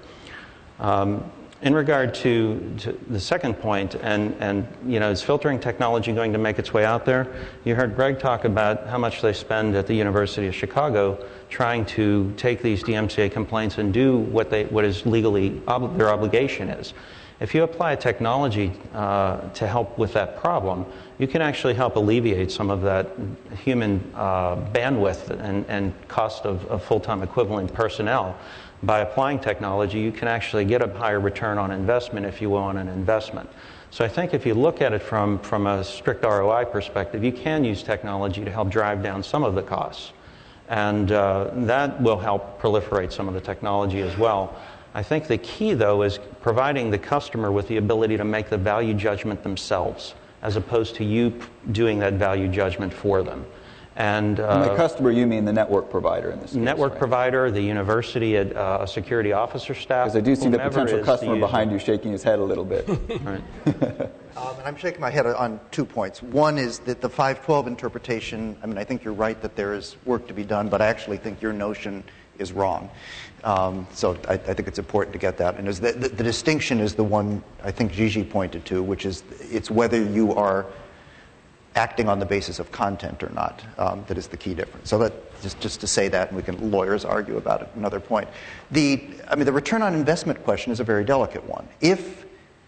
[SPEAKER 6] Um, in regard to, to the second point, and, and you know, is filtering technology going to make its way out there? You heard Greg talk about how much they spend at the University of Chicago trying to take these D M C A complaints and do what they what is legally ob- their obligation is. If you apply a technology uh, to help with that problem, you can actually help alleviate some of that human uh, bandwidth and, and cost of, of full-time equivalent personnel. By applying technology, you can actually get a higher return on investment, if you will, on an investment. So I think if you look at it from, from a strict R O I perspective, you can use technology to help drive down some of the costs. And uh, that will help proliferate some of the technology as well. I think the key, though, is providing the customer with the ability to make the value judgment themselves, as opposed to you doing that value judgment for them. And, uh,
[SPEAKER 2] and the customer, you mean the network provider in this case,
[SPEAKER 6] network
[SPEAKER 2] right?
[SPEAKER 6] provider, the university, a uh, security officer staff.
[SPEAKER 2] Because I do see the potential
[SPEAKER 6] is
[SPEAKER 2] customer
[SPEAKER 6] the
[SPEAKER 2] behind you shaking his head a little bit.
[SPEAKER 6] Right.
[SPEAKER 7] Um, and I'm shaking my head on two points. One is that the five twelve interpretation, I mean, I think you're right that there is work to be done, but I actually think your notion is wrong. Um, so I, I think it's important to get that. And the, the, the distinction is the one I think Gigi pointed to, which is it's whether you are acting on the basis of content or not. Um, that is the key difference. So that, just, just to say that, and we can lawyers argue about it another point. The, I mean, the return on investment question is a very delicate one. If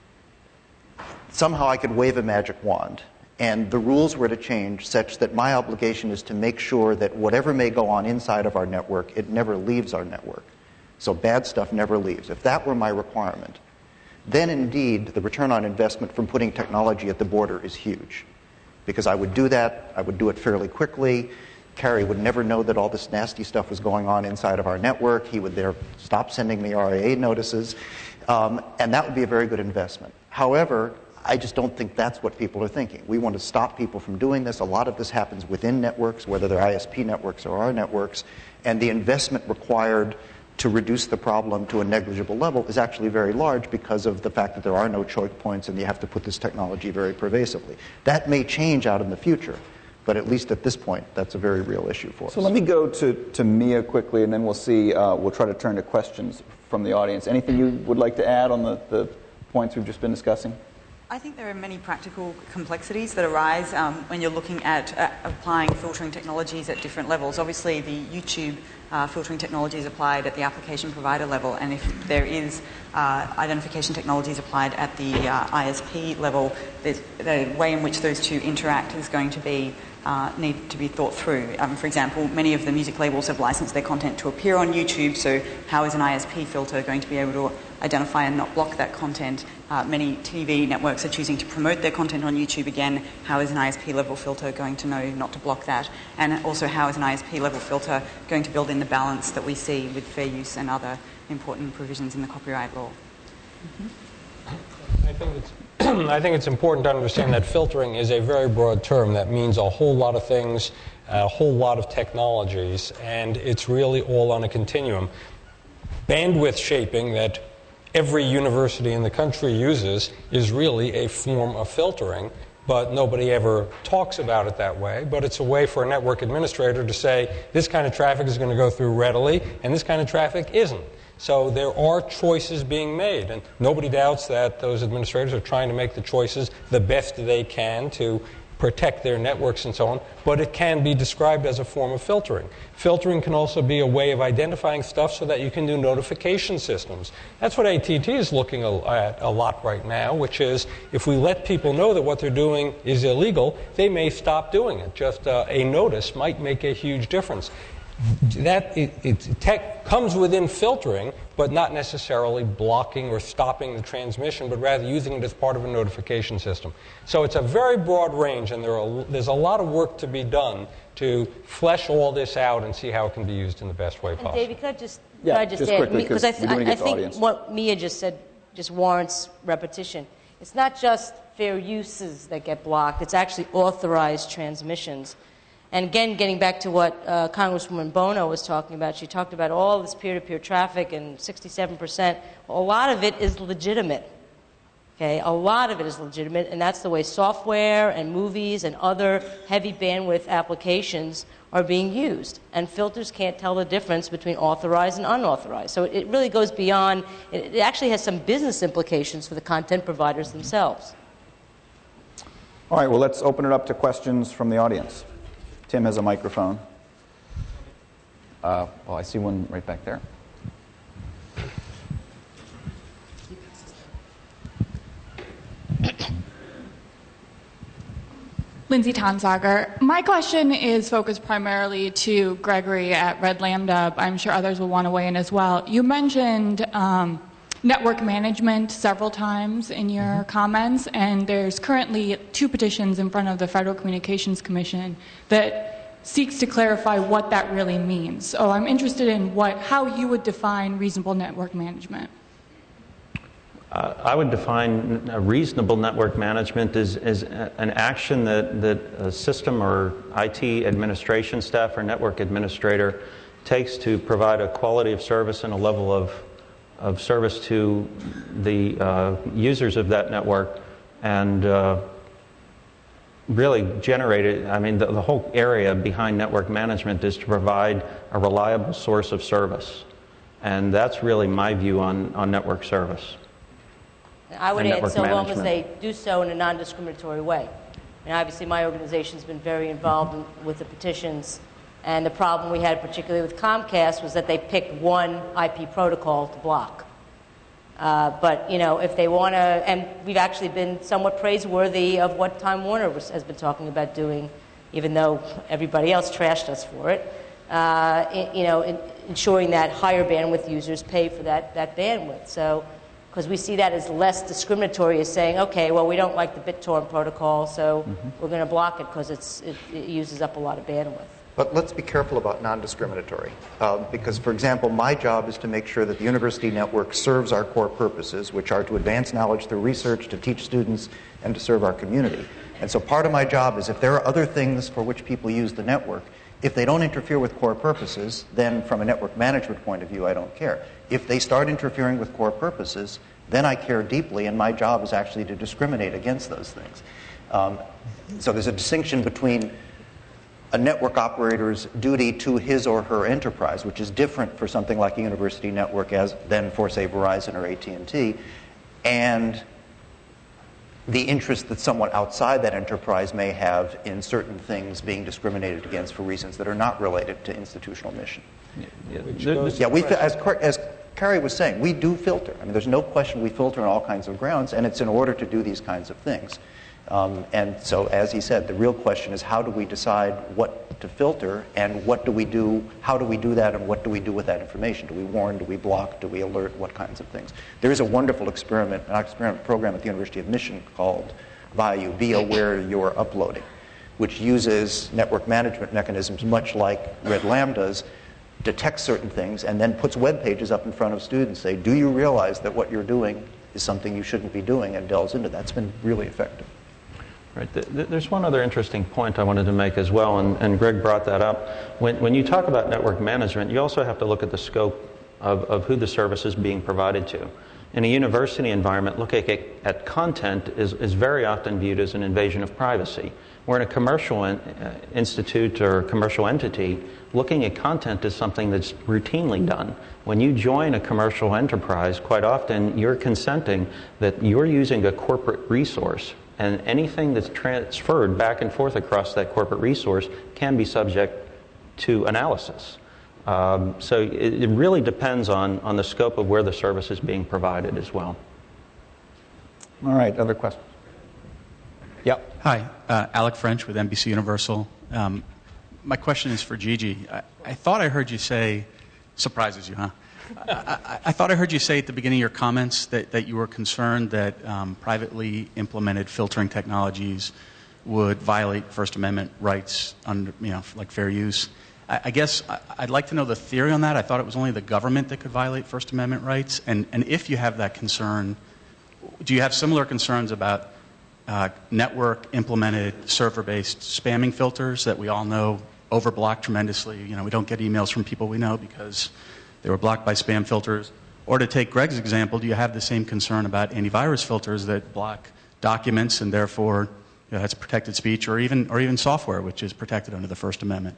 [SPEAKER 7] somehow I could wave a magic wand and the rules were to change such that my obligation is to make sure that whatever may go on inside of our network, it never leaves our network. So bad stuff never leaves. If that were my requirement, then indeed the return on investment from putting technology at the border is huge. Because I would do that, I would do it fairly quickly. Carrie would never know that all this nasty stuff was going on inside of our network. He would there stop sending me R I A notices. Um, and that would be a very good investment. However, I just don't think that's what people are thinking. We want to stop people from doing this. A lot of this happens within networks, whether they're I S P networks or our networks, and the investment required to reduce the problem to a negligible level is actually very large because of the fact that there are no choke points and you have to put this technology very pervasively. That may change out in the future, but at least at this point, that's a very real issue for us.
[SPEAKER 2] So let me go to, to Mia quickly, and then we'll see, uh, we'll try to turn to questions from the audience. Anything you would like to add on the, the points we've just been discussing?
[SPEAKER 5] I think there are many practical complexities that arise um, when you're looking at uh, applying filtering technologies at different levels. Obviously, the YouTube uh, filtering technology is applied at the application provider level, and if there is uh, identification technologies applied at the uh, I S P level, the way in which those two interact is going to be Uh, need to be thought through. Um, for example, many of the music labels have licensed their content to appear on YouTube, so how is an I S P filter going to be able to identify and not block that content? Uh, many T V networks are choosing to promote their content on YouTube again. How is an I S P level filter going to know not to block that? And also, how is an I S P level filter going to build in the balance that we see with fair use and other important provisions in the copyright law?
[SPEAKER 3] Mm-hmm. I think it's I think it's important to understand that filtering is a very broad term that means a whole lot of things, a whole lot of technologies, and it's really all on a continuum. Bandwidth shaping that every university in the country uses is really a form of filtering, but nobody ever talks about it that way. But it's a way for a network administrator to say, this kind of traffic is going to go through readily, and this kind of traffic isn't. So there are choices being made, and nobody doubts that those administrators are trying to make the choices the best they can to protect their networks and so on, but it can be described as a form of filtering. Filtering can also be a way of identifying stuff so that you can do notification systems. That's what A T and T is looking at a lot right now, which is if we let people know that what they're doing is illegal, they may stop doing it. Just uh, a notice might make a huge difference. That it, it tech comes within filtering, but not necessarily blocking or stopping the transmission, but rather using it as part of a notification system. So it's a very broad range, and there are, there's a lot of work to be done to flesh all this out and see how it can be used in the best way possible.
[SPEAKER 4] And David, could I just,
[SPEAKER 2] yeah,
[SPEAKER 4] could I just,
[SPEAKER 2] just
[SPEAKER 4] add,
[SPEAKER 2] quickly,
[SPEAKER 4] because I, th- I, I think
[SPEAKER 2] audience.
[SPEAKER 4] what Mia just said just warrants repetition. It's not just fair uses that get blocked, it's actually authorized transmissions. And again, getting back to what uh, Congresswoman Bono was talking about, she talked about all this peer-to-peer traffic and sixty-seven percent. A lot of it is legitimate. Okay, a lot of it is legitimate, and that's the way software and movies and other heavy bandwidth applications are being used. And filters can't tell the difference between authorized and unauthorized. So it really goes beyond, it actually has some business implications for the content providers themselves.
[SPEAKER 2] All right, well, let's open it up to questions from the audience. Tim has a microphone. Uh, well, I see one right back there.
[SPEAKER 8] Lindsay Tonsager. My question is focused primarily to Gregory at Red Lambda. I'm sure others will want to weigh in as well. You mentioned um, network management several times in your mm-hmm. comments, and there's currently two petitions in front of the Federal Communications Commission that seeks to clarify what that really means. So I'm interested in what, how you would define reasonable network management.
[SPEAKER 6] Uh, I would define a reasonable network management as, as an action that, that a system or I T administration staff or network administrator takes to provide a quality of service and a level of, of service to the uh, users of that network, and uh, really generated, I mean, the, the whole area behind network management is to provide a reliable source of service. And that's really my view on, on network service.
[SPEAKER 4] I would add, so long as
[SPEAKER 6] management.
[SPEAKER 4] they do so in a non-discriminatory way. And obviously, my organization has been very involved in, with the petitions. And the problem we had, particularly with Comcast, was that they picked one I P protocol to block. Uh, but, you know, if they want to, and we've actually been somewhat praiseworthy of what Time Warner was, has been talking about doing, even though everybody else trashed us for it, uh, in, you know, in, ensuring that higher bandwidth users pay for that, that bandwidth. So, because we see that as less discriminatory as saying, okay, well, we don't like the BitTorrent protocol, so mm-hmm. we're going to block it because it's, it, it uses up a lot of bandwidth.
[SPEAKER 7] But let's be careful about non-discriminatory, uh, because, for example, my job is to make sure that the university network serves our core purposes, which are to advance knowledge through research, to teach students, and to serve our community. And so part of my job is if there are other things for which people use the network, if they don't interfere with core purposes, then from a network management point of view, I don't care. If they start interfering with core purposes, then I care deeply, and my job is actually to discriminate against those things. Um, so there's a distinction between a network operator's duty to his or her enterprise, which is different for something like a university network as than for, say, Verizon or A T and T, and the interest that someone outside that enterprise may have in certain things being discriminated against for reasons that are not related to institutional mission.
[SPEAKER 6] Yeah,
[SPEAKER 7] yeah, yeah we, as, as Carrie was saying, we do filter. I mean, there's no question we filter on all kinds of grounds, and it's in order to do these kinds of things. Um, and so, as he said, the real question is how do we decide what to filter, and what do we do, how do we do that, and what do we do with that information? Do we warn, do we block, do we alert, what kinds of things? There is a wonderful experiment, an experiment program at the University of Michigan called VAYU, Be Aware You're Uploading, which uses network management mechanisms much like Red Lambda's, detects certain things, and then puts web pages up in front of students, say, do you realize that what you're doing is something you shouldn't be doing, and delves into that. It's been really effective.
[SPEAKER 6] Right. There's one other interesting point I wanted to make as well, and, and Greg brought that up. When, when you talk about network management, you also have to look at the scope of, of who the service is being provided to. In a university environment, looking at, at content is, is very often viewed as an invasion of privacy. Where in a commercial in, uh, institute or commercial entity, looking at content is something that's routinely done. When you join a commercial enterprise, quite often you're consenting that you're using a corporate resource, and anything that's transferred back and forth across that corporate resource can be subject to analysis. Um, so it, it really depends on, on the scope of where the service is being provided as well.
[SPEAKER 2] All right, other questions? Yep.
[SPEAKER 9] Hi, uh, Alec French with N B C Universal. Um, my question is for Gigi. I, I thought I heard you say, surprises you, huh? I, I, I thought I heard you say at the beginning of your comments that, that you were concerned that um, privately implemented filtering technologies would violate First Amendment rights under, you know, like fair use. I, I guess I, I'd like to know the theory on that. I thought it was only the government that could violate First Amendment rights. And, and if you have that concern, do you have similar concerns about uh, network implemented server-based spamming filters that we all know overblock tremendously? You know, we don't get emails from people we know because they were blocked by spam filters. Or to take Greg's example, do you have the same concern about antivirus filters that block documents and therefore, you know, that's protected speech, or even or even software, which is protected under the First Amendment?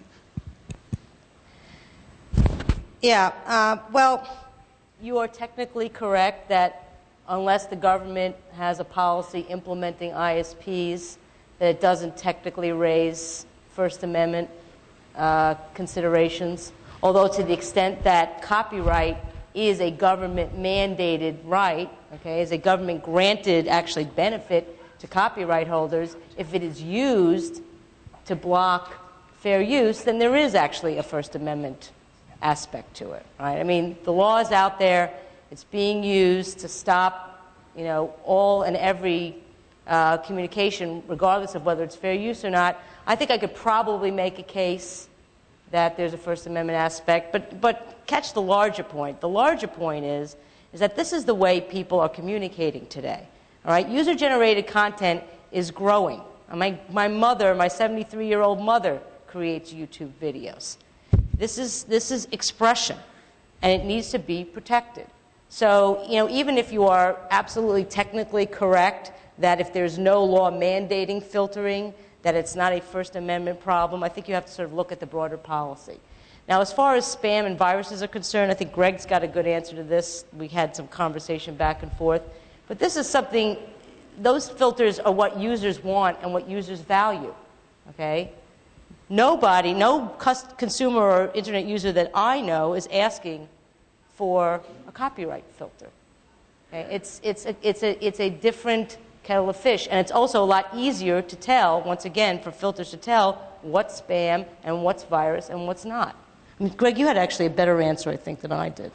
[SPEAKER 4] Yeah, uh, well, you are technically correct that unless the government has a policy implementing I S Ps, that it doesn't technically raise First Amendment uh, considerations. Although to the extent that copyright is a government-mandated right, okay, is a government-granted, actually, benefit to copyright holders, if it is used to block fair use, then there is actually a First Amendment aspect to it, right? I mean, the law is out there. It's being used to stop, you know, all and every uh, communication, regardless of whether it's fair use or not. I think I could probably make a case that there's a First Amendment aspect, but but catch the larger point. The larger point is is that this is the way people are communicating today. All right, user-generated content is growing. My my mother, my seventy-three-year-old mother, creates YouTube videos. This is this is expression, and it needs to be protected. So, you know, even if you are absolutely technically correct that if there's no law mandating filtering, that it's not a First Amendment problem. I think you have to sort of look at the broader policy. Now, as far as spam and viruses are concerned, I think Greg's got a good answer to this. We had some conversation back and forth. But this is something, those filters are what users want and what users value, okay? Nobody, no consumer or internet user that I know is asking for a copyright filter. Okay? It's, it's, a, it's, a, it's a different kettle of fish, and it's also a lot easier to tell, once again, for filters to tell what's spam and what's virus and what's not. I mean, Greg, you had actually a better answer, I think, than I did.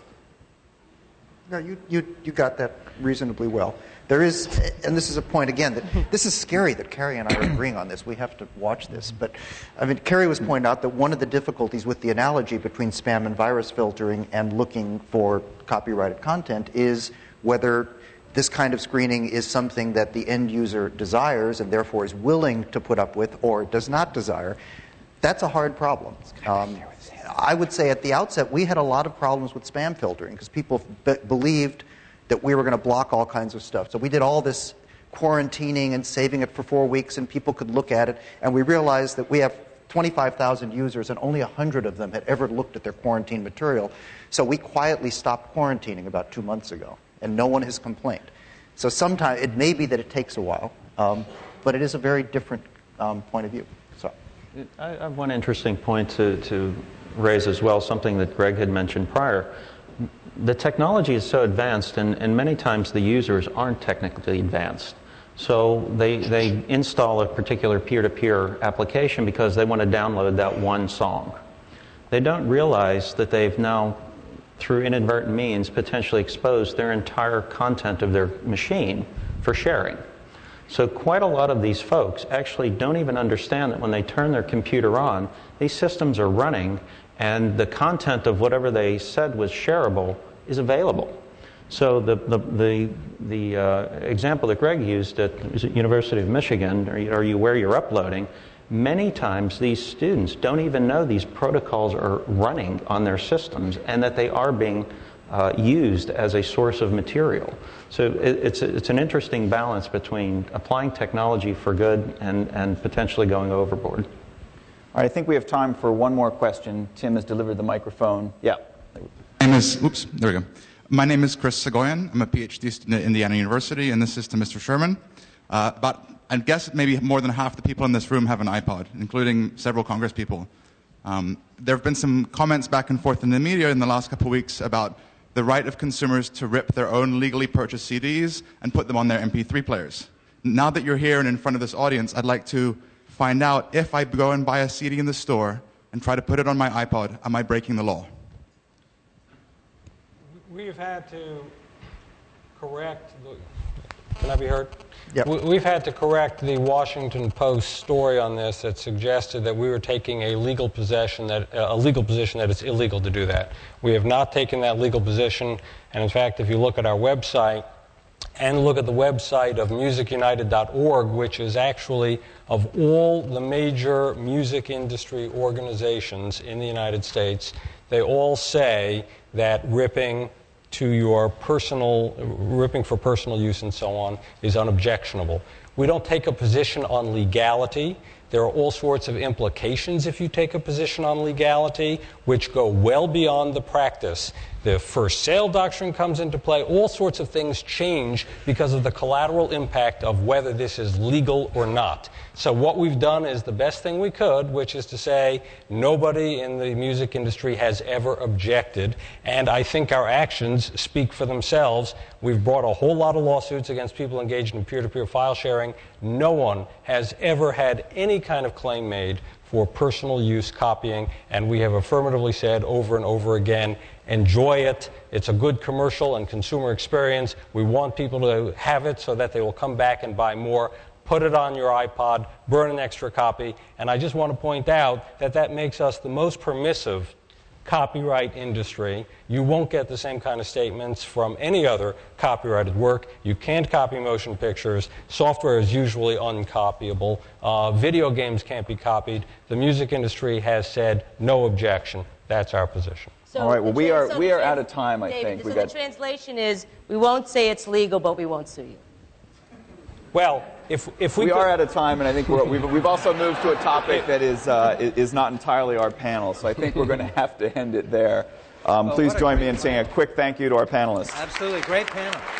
[SPEAKER 7] No, you, you, you got that reasonably well. There is, and this is a point again, that this is scary that Carrie and I are agreeing on this. We have to watch this. But, I mean, Carrie was pointing out that one of the difficulties with the analogy between spam and virus filtering and looking for copyrighted content is whether this kind of screening is something that the end user desires and therefore is willing to put up with or does not desire. That's a hard problem. Um, I would say at the outset we had a lot of problems with spam filtering because people b- believed that we were going to block all kinds of stuff. So we did all this quarantining and saving it for four weeks and people could look at it, and we realized that we have twenty-five thousand users and only one hundred of them had ever looked at their quarantine material. So we quietly stopped quarantining about two months ago, and no one has complained. So sometimes it may be that it takes a while, um, but it is a very different um, point of view. So
[SPEAKER 6] I have one interesting point to, to raise as well, something that Greg had mentioned prior. The technology is so advanced, and, and many times the users aren't technically advanced. So they, they install a particular peer-to-peer application because they want to download that one song. They don't realize that they've now, through inadvertent means, potentially exposed their entire content of their machine for sharing. So quite a lot of these folks actually don't even understand that when they turn their computer on, these systems are running and the content of whatever they said was shareable is available. So the the the, the uh, example that Greg used at University of Michigan, are you, are you where you're uploading, many times these students don't even know these protocols are running on their systems and that they are being uh, used as a source of material. So it, it's, it's an interesting balance between applying technology for good and, and potentially going overboard.
[SPEAKER 2] All right, I think we have time for one more question. Tim has delivered the microphone. Yeah.
[SPEAKER 10] My name is, oops, there we go. My name is Chris Segoyan. I'm a PhD student at Indiana University, and this is to Mister Sherman. Uh, about, I guess maybe more than half the people in this room have an iPod, including several Congress people. Um, there have been some comments back and forth in the media in the last couple of weeks about the right of consumers to rip their own legally purchased C Ds and put them on their M P three players. Now that you're here and in front of this audience, I'd like to find out if I go and buy a C D in the store and try to put it on my iPod, am I breaking the law?
[SPEAKER 3] We've had to correct the, can I be heard?
[SPEAKER 7] Yep.
[SPEAKER 3] We've had to correct the Washington Post story on this that suggested that we were taking a legal possession that a legal position that it's illegal to do that. We have not taken that legal position, and in fact, if you look at our website and look at the website of music united dot org, which is actually of all the major music industry organizations in the United States, they all say that ripping to your personal, ripping for personal use and so on is unobjectionable. We don't take a position on legality. There are all sorts of implications if you take a position on legality, which go well beyond the practice. The first sale doctrine comes into play. All sorts of things change because of the collateral impact of whether this is legal or not. So what we've done is the best thing we could, which is to say nobody in the music industry has ever objected, and I think our actions speak for themselves. We've brought a whole lot of lawsuits against people engaged in peer-to-peer file sharing. No one has ever had any kind of claim made for personal use copying, and we have affirmatively said over and over again, enjoy it. It's a good commercial and consumer experience. We want people to have it so that they will come back and buy more. Put it on your iPod, burn an extra copy, and I just want to point out that that makes us the most permissive copyright industry. You won't get the same kind of statements from any other copyrighted work. You can't copy motion pictures. Software is usually uncopyable. Uh, video games can't be copied. The music industry has said no objection. That's our position.
[SPEAKER 4] So
[SPEAKER 2] all right, well, we are,
[SPEAKER 4] so
[SPEAKER 2] we are
[SPEAKER 4] trans-
[SPEAKER 2] out of time, I
[SPEAKER 4] David,
[SPEAKER 2] think.
[SPEAKER 4] So
[SPEAKER 2] we
[SPEAKER 4] the
[SPEAKER 2] got...
[SPEAKER 4] translation is, we won't say it's legal, but we won't sue you.
[SPEAKER 3] Well, if, if we,
[SPEAKER 2] we
[SPEAKER 3] could,
[SPEAKER 2] are out of time, and I think we're, we've, we've also moved to a topic that is, uh, is not entirely our panel, so I think we're going to have to end it there. Um,
[SPEAKER 1] well,
[SPEAKER 2] please join me in
[SPEAKER 1] panel.
[SPEAKER 2] saying a quick thank you to our panelists.
[SPEAKER 1] Absolutely, great panel.